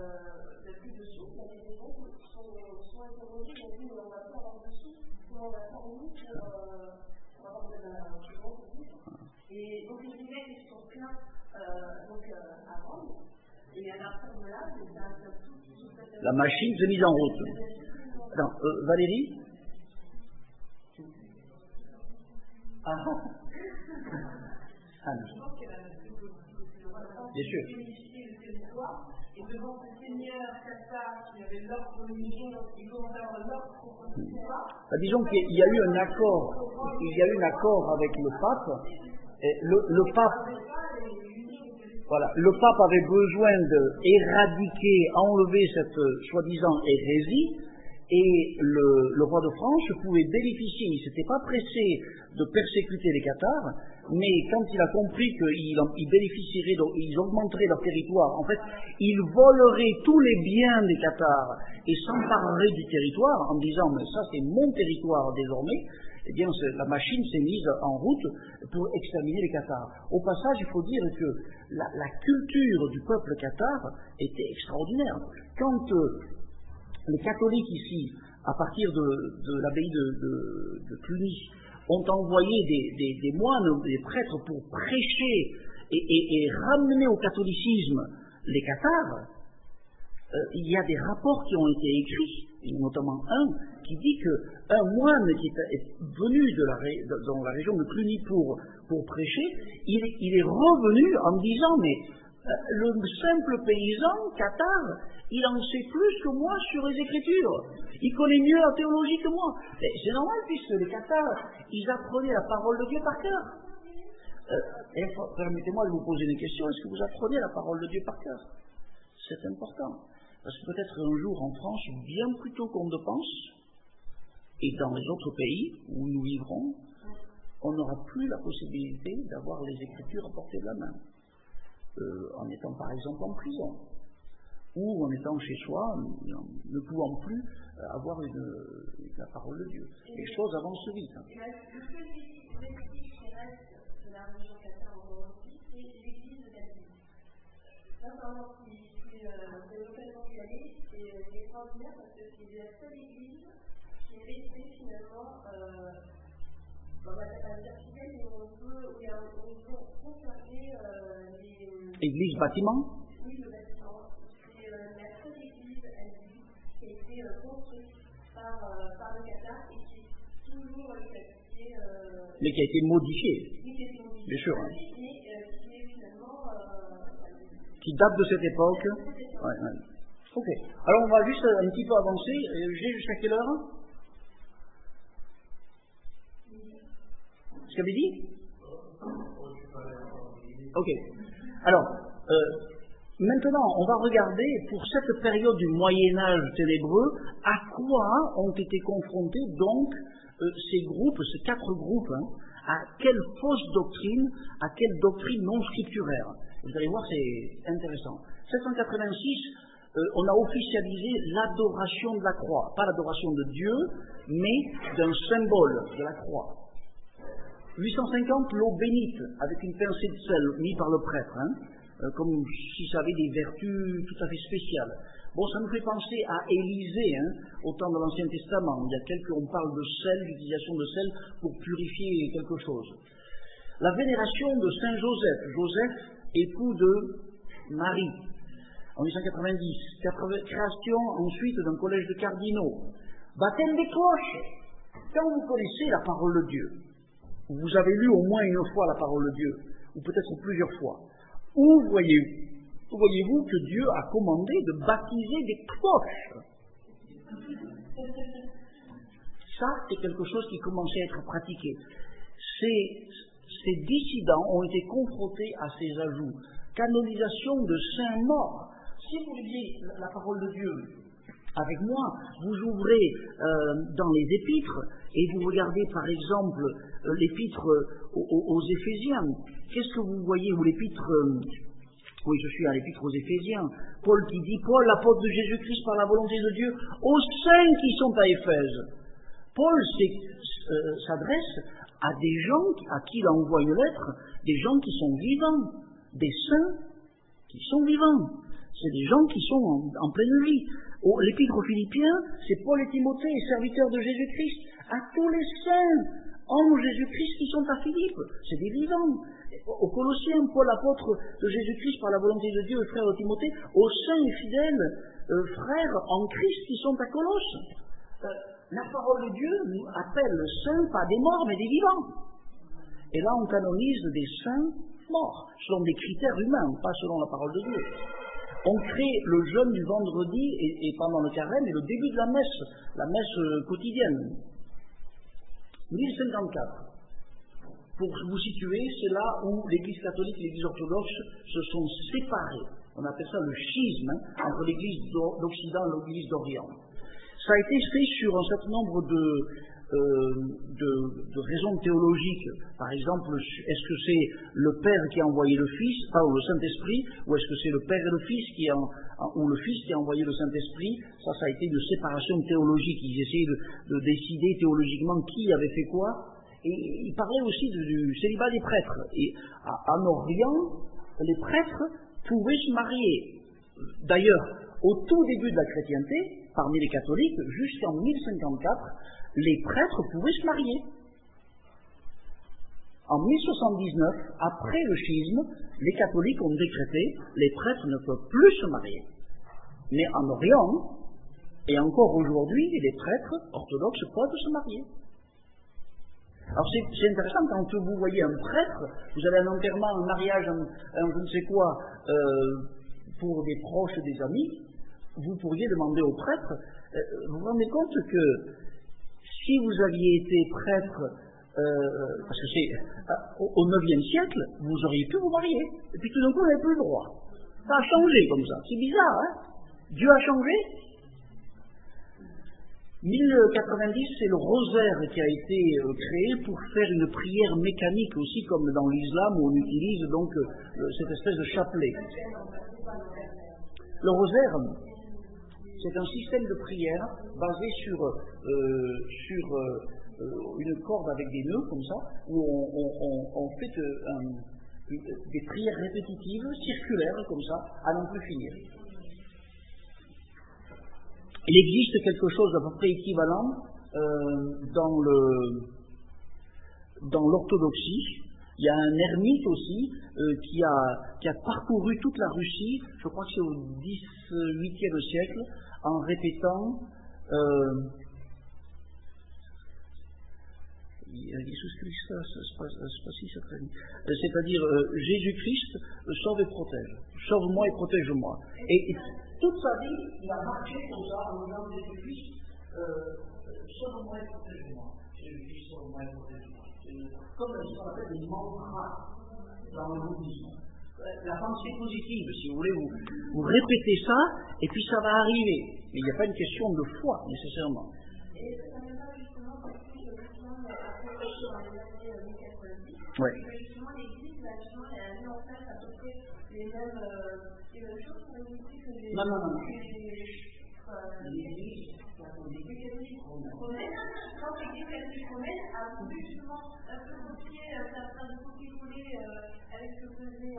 euh, plus de sous, il y avait des gens qui sont, sont interrogés, ils ont dit mais on va pas avoir de sous, comment on va faire nous pour, euh, pour avoir de l'argent public. Et donc les évêques ils sont pleins euh, donc, euh, à Rome, et à partir de là, c'est un peu tout. La machine s'est mise en route. Attends, euh, Valérie Ah Ah non. Bien sûr. Et devant ce seigneur cathare qui avait l'ordre religieux, il commence à avoir l'ordre pour pouvoir. Disons qu'il y a eu un accord, il y a eu un accord avec le pape. Et le, le pape, voilà, le pape avait besoin d'éradiquer, enlever cette soi-disant hérésie, et le, le roi de France pouvait bénéficier, il ne s'était pas pressé de persécuter les Cathares, mais quand il a compris qu'ils ils bénéficieraient, ils augmenteraient leur territoire, en fait, ils voleraient tous les biens des Cathares et s'empareraient du territoire en disant, mais ça c'est mon territoire désormais, eh bien la machine s'est mise en route pour exterminer les Cathares. Au passage, il faut dire que la, la culture du peuple cathare était extraordinaire. Quand euh, les catholiques ici, à partir de, de l'abbaye de, de, de Cluny, ont envoyé des, des, des moines, des prêtres pour prêcher et, et, et ramener au catholicisme les Cathares, euh, il y a des rapports qui ont été écrits, notamment un qui dit qu'un moine qui est venu de la, dans la région de Cluny pour, pour prêcher, il, il est revenu en disant mais le simple paysan cathare, il en sait plus que moi sur les Écritures. Il connaît mieux la théologie que moi. Mais c'est normal puisque les cathares, ils apprenaient la parole de Dieu par cœur. Euh, permettez-moi de vous poser une question. Est-ce que vous apprenez la parole de Dieu par cœur? c'est important. Parce que peut-être un jour en France, bien plus tôt qu'on ne pense, et dans les autres pays où nous vivrons, on n'aura plus la possibilité d'avoir les Écritures à portée de la main. Euh, en étant par exemple en prison, ou en étant chez soi, ne pouvant plus avoir une, la parole de Dieu. Les choses avancent vite. Hein. Le seul vestige qui reste de la religion catholique aujourd'hui, c'est l'église de catholique. Sincèrement, si vous avez l'occasion d'y aller, c'est extraordinaire parce que c'est la seule église qui est restée finalement euh, dans la capitale, mais où on peut, où il y a, où on peut conserver euh, les. Église bâtiment? Oui, le bâtiment. C'est euh, la seule église à Lille qui a été euh, construite par, euh, par le Qatar et qui est toujours pratiquée. Euh, mais qui a été modifiée. Oui, qui a été modifiée. Bien sûr. Hein. Mais euh, qui est finalement. Euh, qui date de cette époque. Ouais, ouais. Ok. Alors on va juste un petit peu avancer. J'ai jusqu'à quelle heure? Ce qu'avait dit? Ok. Alors, euh, maintenant, on va regarder, pour cette période du Moyen-Âge ténébreux, à quoi ont été confrontés donc euh, ces groupes, ces quatre groupes, hein, à quelle fausse doctrine, à quelle doctrine non scripturaire. Vous allez voir, c'est intéressant. sept cent quatre-vingt-six, euh, on a officialisé l'adoration de la croix. Pas l'adoration de Dieu, mais d'un symbole de la croix. huit cent cinquante, l'eau bénite, avec une pincée de sel mise par le prêtre, hein, euh, comme si ça avait des vertus tout à fait spéciales. Bon, ça nous fait penser à Élisée, hein, au temps de l'Ancien Testament. Il y a quelques, on parle de sel, l'utilisation de sel pour purifier quelque chose. La vénération de Saint Joseph, Joseph, époux de Marie, en huit cent quatre-vingt-dix. Création ensuite d'un collège de cardinaux. Baptême des cloches. Quand vous connaissez la parole de Dieu, vous avez lu au moins une fois la parole de Dieu, ou peut-être plusieurs fois, où voyez-vous voyez-vous que Dieu a commandé de baptiser des cloches? Ça, c'est quelque chose qui commençait à être pratiqué. Ces, ces dissidents ont été confrontés à ces ajouts. Canonisation de saints morts. Si vous lisez la parole de Dieu avec moi, vous ouvrez euh, dans les épîtres et vous regardez par exemple euh, l'épître euh, aux, aux Éphésiens. Qu'est-ce que vous voyez? Ou l'épître, euh, oui, je suis à l'épître aux Éphésiens. Paul qui dit, Paul, l'apôtre de Jésus-Christ par la volonté de Dieu, aux saints qui sont à Éphèse. Paul euh, s'adresse à des gens à qui il envoie une lettre, des gens qui sont vivants, des saints qui sont vivants. C'est des gens qui sont en, en pleine vie. L'épître aux Philippiens, c'est Paul et Timothée, serviteurs de Jésus-Christ, à tous les saints en Jésus-Christ qui sont à Philippe. C'est des vivants. Aux Colossiens, Paul, apôtre de Jésus-Christ par la volonté de Dieu, et frère de Timothée, aux saints et fidèles euh, frères en Christ qui sont à Colosse. Euh, la parole de Dieu nous appelle le saint, pas des morts, mais des vivants. Et là, on canonise des saints morts, selon des critères humains, pas selon la parole de Dieu. On crée le jeûne du vendredi et, et pendant le carême et le début de la messe, la messe quotidienne. mille cinquante-quatre. Pour vous situer, c'est là où l'Église catholique et l'Église orthodoxe se sont séparées. On appelle ça le schisme, hein, entre l'Église d'Occident et l'Église d'Orient. Ça a été fait sur un certain nombre de, euh, de, de raisons théologiques. Par exemple, est-ce que c'est le Père qui a envoyé le Fils, pas le Saint-Esprit, ou est-ce que c'est le Père et le Fils qui a, ou le Fils qui a envoyé le Saint-Esprit? Ça, ça a été une séparation théologique. Ils essayaient de, de décider théologiquement qui avait fait quoi. Et il parlait aussi du, du célibat des prêtres. Et à, en Orient, les prêtres pouvaient se marier. D'ailleurs, au tout début de la chrétienté, parmi les catholiques, jusqu'en mille cinquante-quatre, les prêtres pouvaient se marier. En mille soixante-dix-neuf, après le schisme, les catholiques ont décrété les prêtres ne peuvent plus se marier. Mais en Orient, et encore aujourd'hui, les prêtres orthodoxes peuvent se marier. Alors c'est intéressant, quand vous voyez un prêtre, vous avez un enterrement, un mariage, un, un je ne sais quoi, euh, pour des proches, des amis, vous pourriez demander au prêtre, euh, vous vous rendez compte que si vous aviez été prêtre, euh, parce que c'est euh, au neuvième siècle, vous auriez pu vous marier, et puis tout d'un coup vous n'avez plus le droit. Ça a changé comme ça. C'est bizarre, hein? Dieu a changé. mille quatre-vingt-dix, c'est le rosaire qui a été euh, créé pour faire une prière mécanique aussi, comme dans l'islam où on utilise donc euh, cette espèce de chapelet. Le rosaire, c'est un système de prière basé sur, euh, sur euh, une corde avec des nœuds comme ça, où on, on, on, on fait euh, un, une, des prières répétitives, circulaires comme ça, à n'en plus finir. Il existe quelque chose d'à peu près équivalent euh, dans le dans l'orthodoxie. Il y a un ermite aussi euh, qui a qui a parcouru toute la Russie, je crois que c'est au dix-huitième siècle, en répétant euh, Jesus Christus, c'est-à-dire euh, Jésus-Christ sauve et protège, sauve-moi et protège-moi. Et, et toute sa vie, il a marché comme ça en disant Jésus-Christ, euh, sauve-moi et protège-moi. Jésus-Christ, sauve-moi et protège-moi. Comme ce qu'on appelle des mantras dans le bouddhisme. La pensée positive, si vous voulez, vous, vous répétez ça, et puis ça va arriver. Mais il n'y a pas une question de foi, nécessairement. Et ça n'est pas justement parce que justement, après dans les années mille quatre-vingt-dix, ouais. que justement l'Église, justement, elle a mis en place à peu près les mêmes, euh, les mêmes choses pour éviter que les... Non, non, non. L'Église catholique romaine, je pense que l'Église catholique romaine a voulu justement un peu copier certains copier-coller avec ce que faisait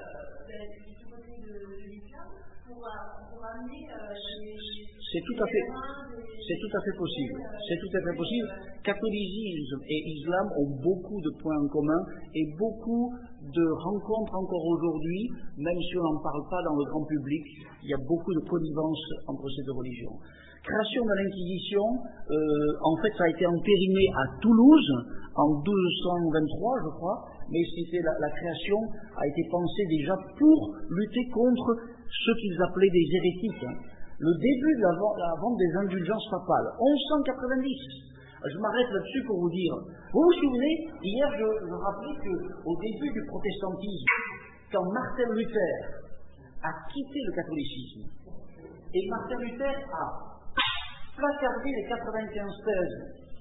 du côté de l'islam pour amener les... C'est tout à fait, c'est tout à fait possible. C'est tout à fait possible. Catholicisme et islam ont beaucoup de points en commun et beaucoup de rencontres encore aujourd'hui, même si on n'en parle pas dans le grand public, il y a beaucoup de connivence entre ces deux religions. Création de l'Inquisition, euh, en fait ça a été entériné à Toulouse en douze cent vingt-trois je crois, mais c'était la, la création a été pensée déjà pour lutter contre ceux qu'ils appelaient des hérétiques. Hein. Le début de la, la vente des indulgences papales, onze cent quatre-vingt-dix. Je m'arrête là-dessus pour vous dire. Vous vous souvenez, hier je, je rappelais qu'au début du protestantisme, quand Martin Luther a quitté le catholicisme, et Martin Luther a placardé les quatre-vingt-quinze thèses,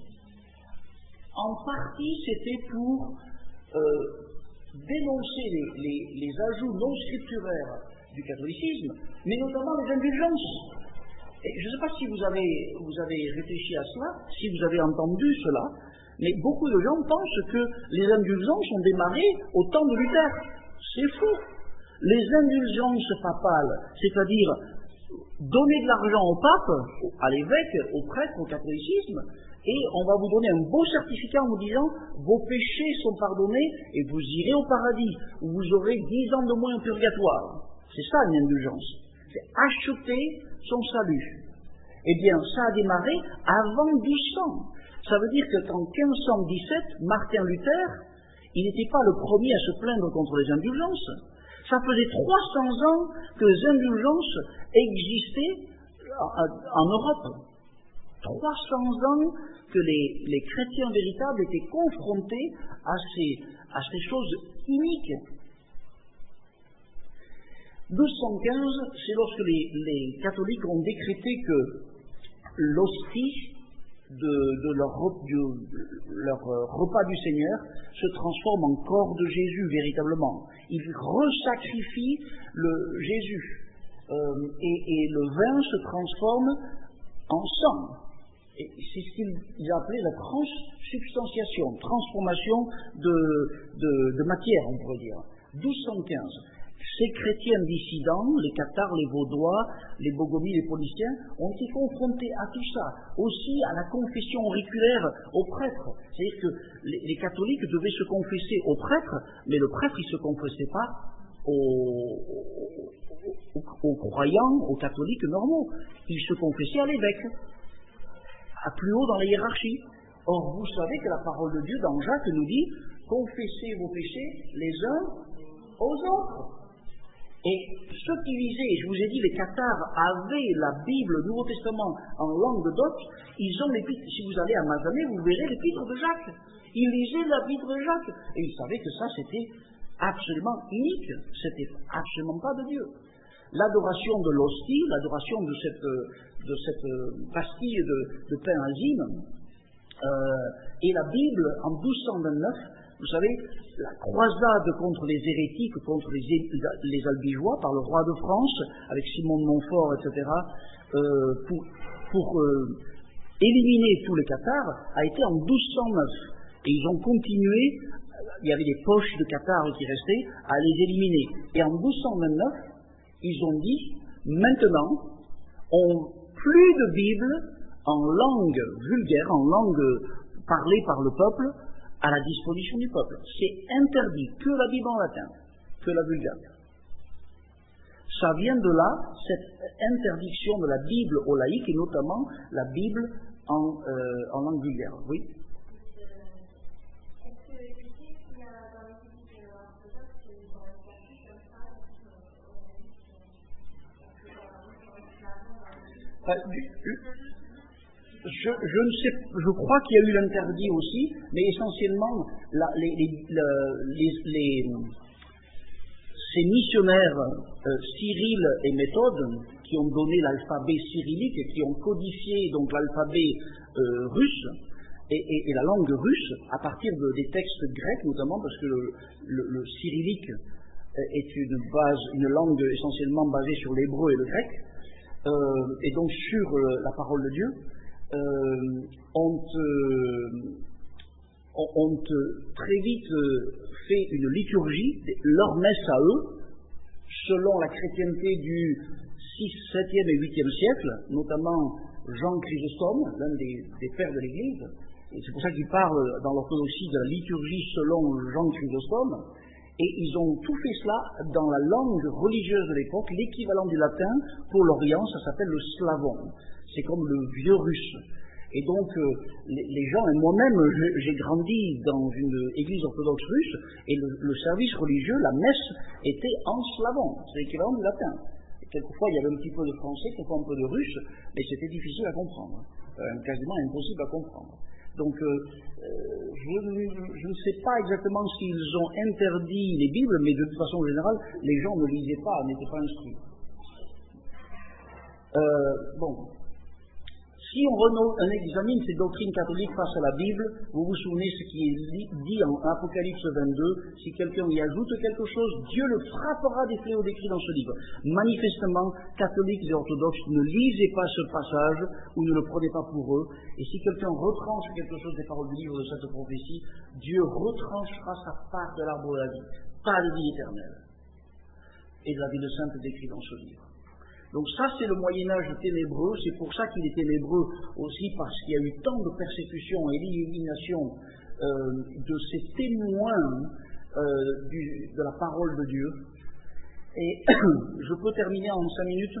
en partie c'était pour euh, dénoncer les, les, les ajouts non scripturaires du catholicisme, mais notamment les indulgences. Et je ne sais pas si vous avez, vous avez réfléchi à cela, si vous avez entendu cela, mais beaucoup de gens pensent que les indulgences ont démarré au temps de Luther. C'est faux. Les indulgences papales, c'est-à-dire donner de l'argent au pape, à l'évêque, au prêtre, au catholicisme, et on va vous donner un beau certificat en vous disant vos péchés sont pardonnés et vous irez au paradis, où vous aurez dix ans de moins en purgatoire. C'est ça une indulgence. C'est acheter son salut. Eh bien, ça a démarré avant douze cents. Ça veut dire qu'en quinze cent dix-sept, Martin Luther, il n'était pas le premier à se plaindre contre les indulgences. Ça faisait trois cents ans que les indulgences existaient en Europe. trois cents ans que les, les chrétiens véritables étaient confrontés à ces, à ces choses iniques. douze cent quinze, c'est lorsque les, les catholiques ont décrété que l'hostie de, de leur, de leur repas du Seigneur se transforme en corps de Jésus véritablement. Ils resacrifient le Jésus euh, et, et le vin se transforme en sang. Et c'est ce qu'ils appelaient la transsubstantiation, transformation de, de, de matière, on pourrait dire. douze cent quinze. Ces chrétiens dissidents, les Cathares, les Vaudois, les Bogomis, les Pauliciens, ont été confrontés à tout ça, aussi à la confession auriculaire aux prêtres. C'est-à-dire que les, les catholiques devaient se confesser aux prêtres, mais le prêtre, il ne se confessait pas aux, aux, aux croyants, aux catholiques normaux. Il se confessait à l'évêque, à plus haut dans la hiérarchie. Or, vous savez que la parole de Dieu, dans Jacques, nous dit « Confessez vos péchés les uns aux autres ». Et ceux qui lisaient, je vous ai dit, les Cathares avaient la Bible, le Nouveau Testament en langue d'oc, ils ont l'épître, si vous allez à Mazamet, vous verrez l'épître de Jacques. Ils lisaient l'épître de Jacques. Et ils savaient que ça, c'était absolument unique. C'était absolument pas de Dieu. l'adoration de l'hostie, l'adoration de cette, de cette pastille de, de pain azime. Euh, et la Bible, en douze cent vingt-neuf, vous savez, la croisade contre les hérétiques, contre les, les albigeois, par le roi de France, avec Simon de Montfort, et cetera, euh, pour, pour euh, éliminer tous les cathares, a été en douze cent neuf. Et ils ont continué, il y avait des poches de cathares qui restaient, à les éliminer. Et en douze cent vingt-neuf, ils ont dit, maintenant, on plus de Bible en langue vulgaire, en langue parlée par le peuple, à la disposition du peuple. C'est interdit, que la Bible en latin, que la vulgate. Ça vient de là, cette interdiction de la Bible aux laïcs, et notamment la Bible en, euh, en langue vulgaire. Oui. Est-ce que tu sais qu'il y a dans les églises orthodoxes, ils ont un statut comme ça, Je, je ne sais, je crois qu'il y a eu l'interdit aussi, mais essentiellement, la, les, les, les, les, ces missionnaires euh, Cyril et Méthode, qui ont donné l'alphabet cyrillique et qui ont codifié donc l'alphabet euh, russe et, et, et la langue russe à partir de, des textes grecs, notamment parce que le, le, le cyrillique est une base, une langue essentiellement basée sur l'hébreu et le grec, euh, et donc sur euh, la parole de Dieu. Euh, ont, euh, ont très vite fait une liturgie, leur messe à eux, selon la chrétienté du sixième, septième et huitième siècle, notamment Jean Chrysostome, l'un des, des pères de l'Église, et c'est pour ça qu'il parle dans l'orthodoxie de la liturgie selon Jean Chrysostome, et ils ont tout fait cela dans la langue religieuse de l'époque, l'équivalent du latin pour l'Orient, ça s'appelle le slavon. C'est comme le vieux russe. Et donc, euh, les, les gens, et moi-même, j'ai grandi dans une église orthodoxe russe, et le, le service religieux, la messe, était en slavon. C'est l'équivalent du latin. Et quelquefois, il y avait un petit peu de français, quelquefois un peu de russe, mais c'était difficile à comprendre. Euh, quasiment impossible à comprendre. Donc, euh, je, je ne sais pas exactement s'ils ont interdit les Bibles, mais de toute façon générale, les gens ne lisaient pas, n'étaient pas instruits. Euh, bon. Si on, on examine ces doctrines catholiques face à la Bible, vous vous souvenez ce qui est dit en Apocalypse vingt-deux, si quelqu'un y ajoute quelque chose, Dieu le frappera des fléaux décrits dans ce livre. Manifestement, catholiques et orthodoxes, ne lisez pas ce passage ou ne le prenez pas pour eux. Et si quelqu'un retranche quelque chose des paroles du livre de cette prophétie, Dieu retranchera sa part de l'arbre de la vie, pas de vie éternelle. Et de la vie de sainte décrite dans ce livre. Donc ça, c'est le Moyen-Âge ténébreux, c'est pour ça qu'il est ténébreux aussi, parce qu'il y a eu tant de persécutions et d'élimination euh, de ces témoins euh, du, de la parole de Dieu. Et je peux terminer en cinq minutes.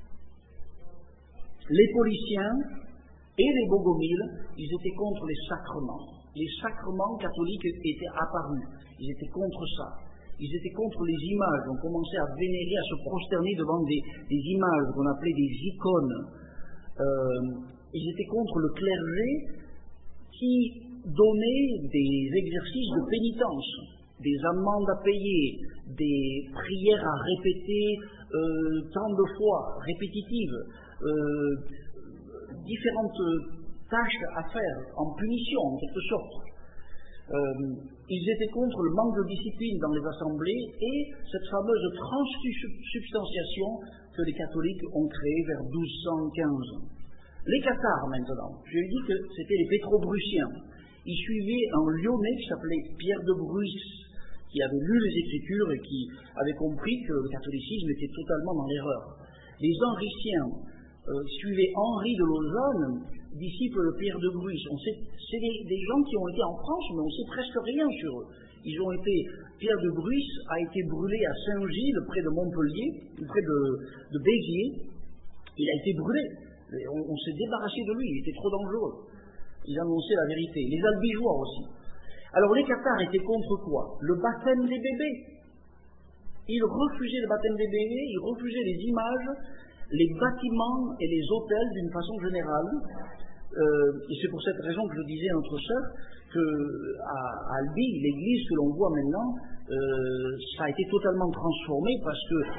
Les Pauliciens et les Bogomiles, ils étaient contre les sacrements. Les sacrements catholiques étaient apparus, ils étaient contre ça. Ils étaient contre les images, on commençait à vénérer, à se prosterner devant des, des images qu'on appelait des icônes. Euh, ils étaient contre le clergé qui donnait des exercices de pénitence, des amendes à payer, des prières à répéter euh, tant de fois, répétitives, euh, différentes tâches à faire, en punition en quelque sorte. Euh, ils étaient contre le manque de discipline dans les assemblées et cette fameuse transsubstantiation que les catholiques ont créée vers douze cent quinze. Les cathares maintenant, je lui ai dit que c'était les pétrobruciens. Ils suivaient un Lyonnais qui s'appelait Pierre de Bruys, qui avait lu les Écritures et qui avait compris que le catholicisme était totalement dans l'erreur. Les Henriciens euh, suivaient Henri de Lausanne, disciple de Pierre de Bruys. On sait, c'est des, des gens qui ont été en France, mais on sait presque rien sur eux. Ils ont été, Pierre de Bruys a été brûlé à Saint-Gilles, près de Montpellier, près de, de Béziers. Il a été brûlé. On, on s'est débarrassé de lui, il était trop dangereux. Ils annonçaient la vérité. Les albigeois aussi. Alors les cathares étaient contre quoi? Le baptême des bébés. Ils refusaient le baptême des bébés, ils refusaient les images, les bâtiments et les hôtels d'une façon générale. Euh, et c'est pour cette raison que je disais à notre sœur qu'à Albi, l'église que l'on voit maintenant, euh, ça a été totalement transformé parce que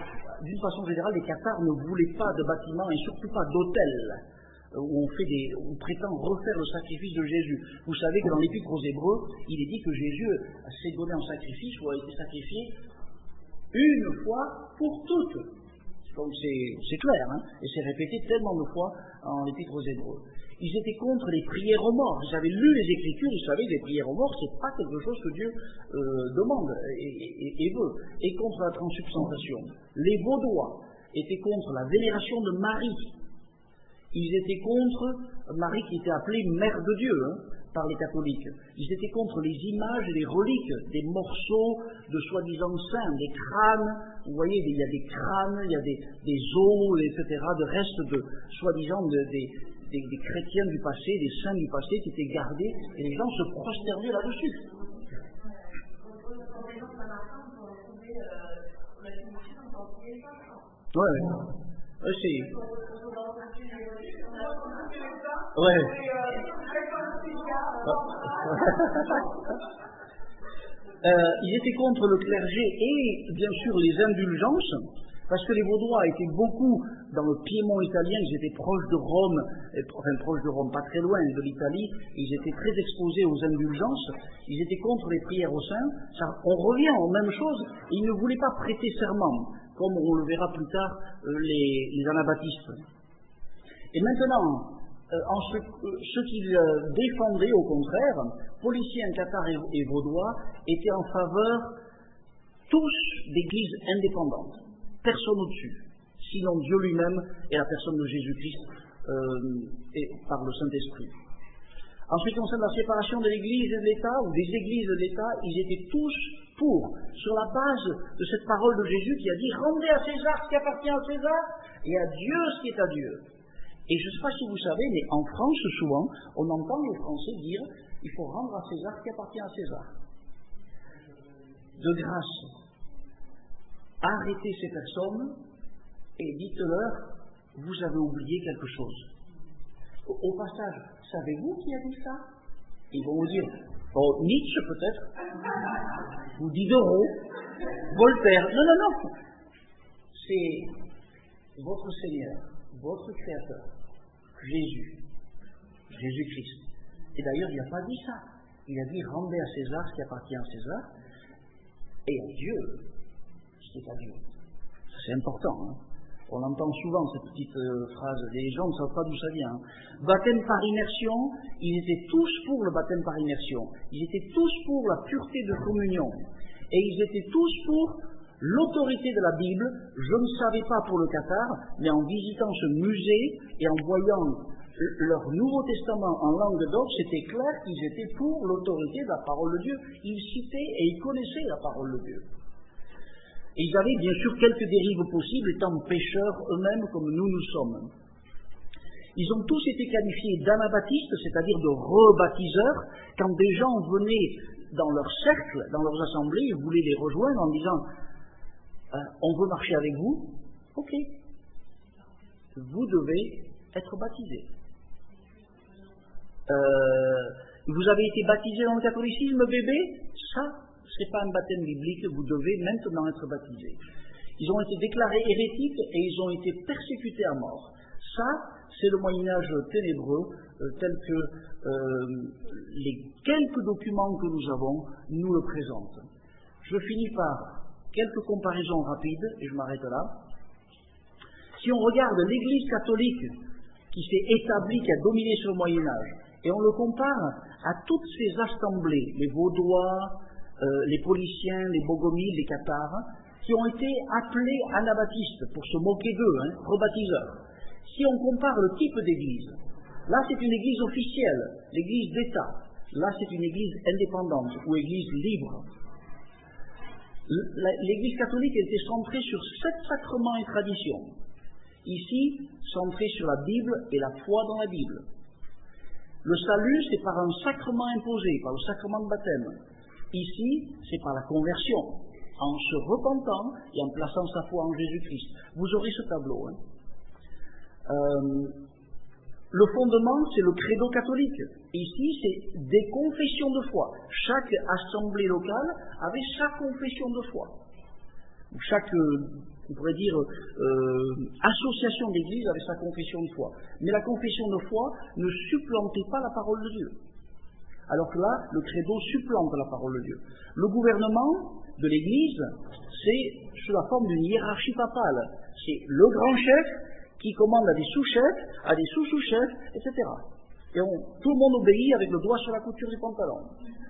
d'une façon générale, les Cathares ne voulaient pas de bâtiments et surtout pas d'hôtels où on, fait des, on prétend refaire le sacrifice de Jésus. Vous savez que dans l'Épître aux Hébreux, il est dit que Jésus s'est donné en sacrifice ou a été sacrifié une fois pour toutes. Donc c'est clair, hein, et c'est répété tellement de fois en l'Épître aux Hébreux. Ils étaient contre les prières aux morts. Ils avaient lu les Écritures, ils savaient que les prières aux morts, c'est pas quelque chose que Dieu euh, demande et, et, et veut. Et contre la transsubstantiation. Les Vaudois étaient contre la vénération de Marie. Ils étaient contre Marie qui était appelée Mère de Dieu hein, par les catholiques. Ils étaient contre les images et les reliques des morceaux de soi-disant saints, des crânes. Vous voyez, il y a des crânes, il y a des, des os, et cetera, de restes de soi-disant de, des, des, des chrétiens du passé, des saints du passé qui étaient gardés, et les gens se prosternaient là-dessus. Ouais, ouais, c'est... Ouais. euh, ils étaient contre le clergé et bien sûr les indulgences, parce que les Vaudois étaient beaucoup dans le Piémont italien, ils étaient proches de Rome, enfin proches de Rome, pas très loin de l'Italie, ils étaient très exposés aux indulgences, ils étaient contre les prières aux saints. Ça, on revient aux mêmes choses, ils ne voulaient pas prêter serment, comme on le verra plus tard, euh, les, les anabaptistes. Et maintenant, euh, en ce, euh, ce qu'ils euh, défendaient, au contraire, policiers, cathares et, et vaudois, étaient en faveur tous d'églises indépendantes, personne au-dessus, sinon Dieu lui-même et la personne de Jésus-Christ euh, et par le Saint-Esprit. En ce qui concerne la séparation de l'Église et de l'État, ou des églises et de l'État, ils étaient tous pour, sur la base de cette parole de Jésus qui a dit « Rendez à César ce qui appartient à César, et à Dieu ce qui est à Dieu ». Et je ne sais pas si vous savez, mais en France, souvent, on entend les Français dire « Il faut rendre à César ce qui appartient à César ». De grâce, arrêtez ces personnes et dites-leur « Vous avez oublié quelque chose ». Au, au passage, savez-vous qui a dit ça? Ils vont vous dire oh, Nietzsche peut-être, ou Diderot, Voltaire. Non, non, non. C'est votre Seigneur, votre Créateur, Jésus, Jésus-Christ. Et d'ailleurs, il n'a pas dit ça. Il a dit rendez à César ce qui appartient à César et à Dieu ce qui est à Dieu. Ça, c'est important, hein. On entend souvent cette petite euh, phrase, les gens ne savent pas d'où ça vient. Hein. Baptême par immersion, ils étaient tous pour le baptême par immersion. Ils étaient tous pour la pureté de communion. Et ils étaient tous pour l'autorité de la Bible. Je ne savais pas pour le Qatar, mais en visitant ce musée et en voyant leur Nouveau Testament en langue d'or, c'était clair qu'ils étaient pour l'autorité de la parole de Dieu. Ils citaient et ils connaissaient la parole de Dieu. Et ils avaient bien sûr quelques dérives possibles, étant pécheurs eux-mêmes comme nous nous sommes. Ils ont tous été qualifiés d'anabaptistes, c'est-à-dire de rebaptiseurs, quand des gens venaient dans leur cercle, dans leurs assemblées, ils voulaient les rejoindre en disant euh, « On veut marcher avec vous ?» Ok. Vous devez être baptisés. Euh, vous avez été baptisé dans le catholicisme, bébé? Ça ce n'est pas un baptême biblique, vous devez maintenant être baptisé. Ils ont été déclarés hérétiques et ils ont été persécutés à mort. Ça, c'est le Moyen-Âge ténébreux, euh, tel que euh, les quelques documents que nous avons nous le présentent. Je finis par quelques comparaisons rapides, et je m'arrête là. Si on regarde l'Église catholique qui s'est établie, qui a dominé sur le Moyen-Âge, et on le compare à toutes ces assemblées, les Vaudois, Euh, les Pauliciens, les Bogomides, les Cathares, qui ont été appelés anabaptistes, pour se moquer d'eux, hein, rebaptiseurs. Si on compare le type d'église, là c'est une église officielle, l'église d'État, là c'est une église indépendante, ou église libre. L'église catholique était centrée sur sept sacrements et traditions. Ici, centrée sur la Bible et la foi dans la Bible. Le salut, c'est par un sacrement imposé, par le sacrement de baptême. Ici, c'est par la conversion, en se repentant et en plaçant sa foi en Jésus-Christ. Vous aurez ce tableau. Hein. Euh, le fondement, c'est le credo catholique. Ici, c'est des confessions de foi. Chaque assemblée locale avait sa confession de foi. Chaque on pourrait dire, euh, association d'église avec sa confession de foi. Mais la confession de foi ne supplantait pas la parole de Dieu. Alors que là, le credo supplante la parole de Dieu. Le gouvernement de l'église, c'est sous la forme d'une hiérarchie papale. C'est le grand chef qui commande à des sous-chefs, à des sous-sous-chefs, et cetera. Et on, tout le monde obéit avec le doigt sur la couture du pantalon.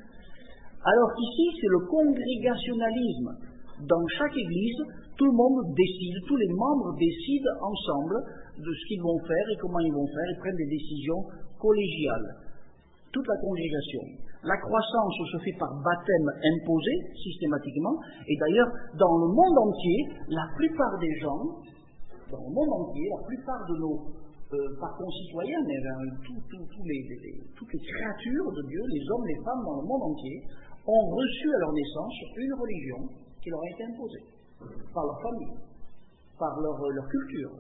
Alors qu'ici, c'est le congrégationalisme. Dans chaque église, tout le monde décide, tous les membres décident ensemble de ce qu'ils vont faire et comment ils vont faire, ils prennent des décisions collégiales. Toute la congrégation. La croissance se fait par baptême imposé, systématiquement, et d'ailleurs, dans le monde entier, la plupart des gens, dans le monde entier, la plupart de nos, euh, pas concitoyens, mais euh, tout, tout, tout les, les, toutes les créatures de Dieu, les hommes, les femmes dans le monde entier, ont reçu à leur naissance une religion qui leur a été imposée, par leur famille, par leur, leur culture,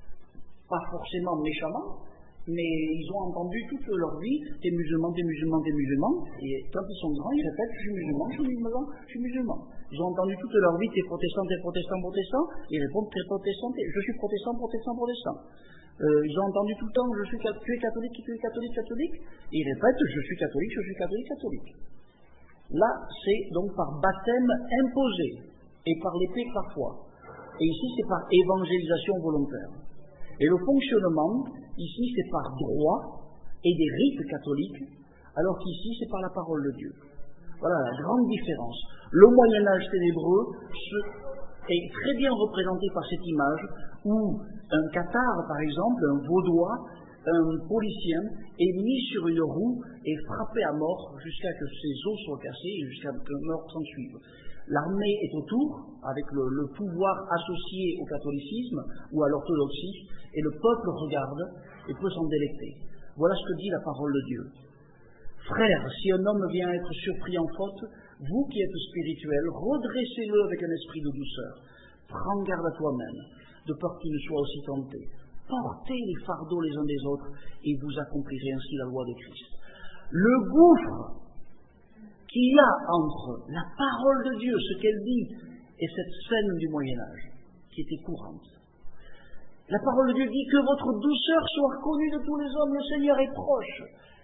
pas forcément méchamment, mais ils ont entendu toute leur vie, t'es musulman, t'es musulman, t'es musulman, et quand ils sont grands, ils répètent, je suis musulman, je suis musulman, je suis musulman. Ils ont entendu toute leur vie, t'es protestant, t'es protestant, protestant, ils répondent, t'es protestant, t'es... je suis protestant, protestant, protestant. Euh, ils ont entendu tout le temps, je suis tu es catholique, tu es catholique, catholique, et ils répètent, je suis catholique, je suis catholique, catholique. Là, c'est donc par baptême imposé, et par l'épée parfois. Et ici, c'est par évangélisation volontaire. Et le fonctionnement, ici, c'est par droit et des rites catholiques, alors qu'ici, c'est par la parole de Dieu. Voilà la grande différence. Le Moyen-Âge ténébreux est très bien représenté par cette image où un cathare, par exemple, un vaudois, un policien, est mis sur une roue et frappé à mort jusqu'à ce que ses os soient cassés et jusqu'à ce que la mort s'en suive. L'armée est autour, avec le, le pouvoir associé au catholicisme ou à l'orthodoxie, et le peuple regarde et peut s'en délecter. Voilà ce que dit la parole de Dieu. Frères, si un homme vient être surpris en faute, vous qui êtes spirituels, redressez-le avec un esprit de douceur. Prends garde à toi-même, de peur qu'il ne soit aussi tenté. Portez les fardeaux les uns des autres, et vous accomplirez ainsi la loi de Christ. Le gouffre qu'il y a entre la parole de Dieu, ce qu'elle dit, et cette scène du Moyen-Âge, qui était courante. La parole de Dieu dit que votre douceur soit reconnue de tous les hommes, le Seigneur est proche.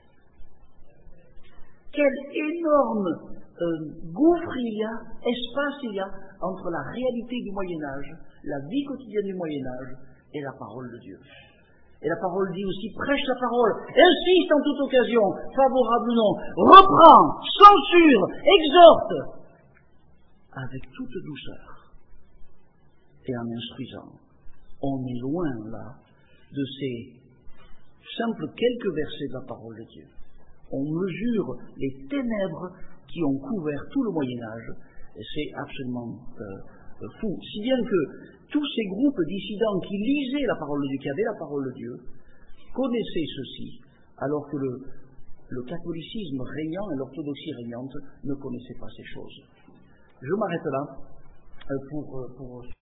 Quel énorme euh, gouffre il y a, espace il y a, entre la réalité du Moyen-Âge, la vie quotidienne du Moyen-Âge, et la parole de Dieu. Et la parole dit aussi, prêche la parole, insiste en toute occasion, favorable ou non, reprend, censure, exhorte, avec toute douceur, et en instruisant. On est loin, là, de ces simples quelques versets de la parole de Dieu. On mesure les ténèbres qui ont couvert tout le Moyen-Âge, et c'est absolument euh, fou. Si bien que tous ces groupes dissidents qui lisaient la parole de Dieu, qui avaient la parole de Dieu, connaissaient ceci, alors que le, le catholicisme régnant et l'orthodoxie régnante ne connaissaient pas ces choses. Je m'arrête là euh, pour... pour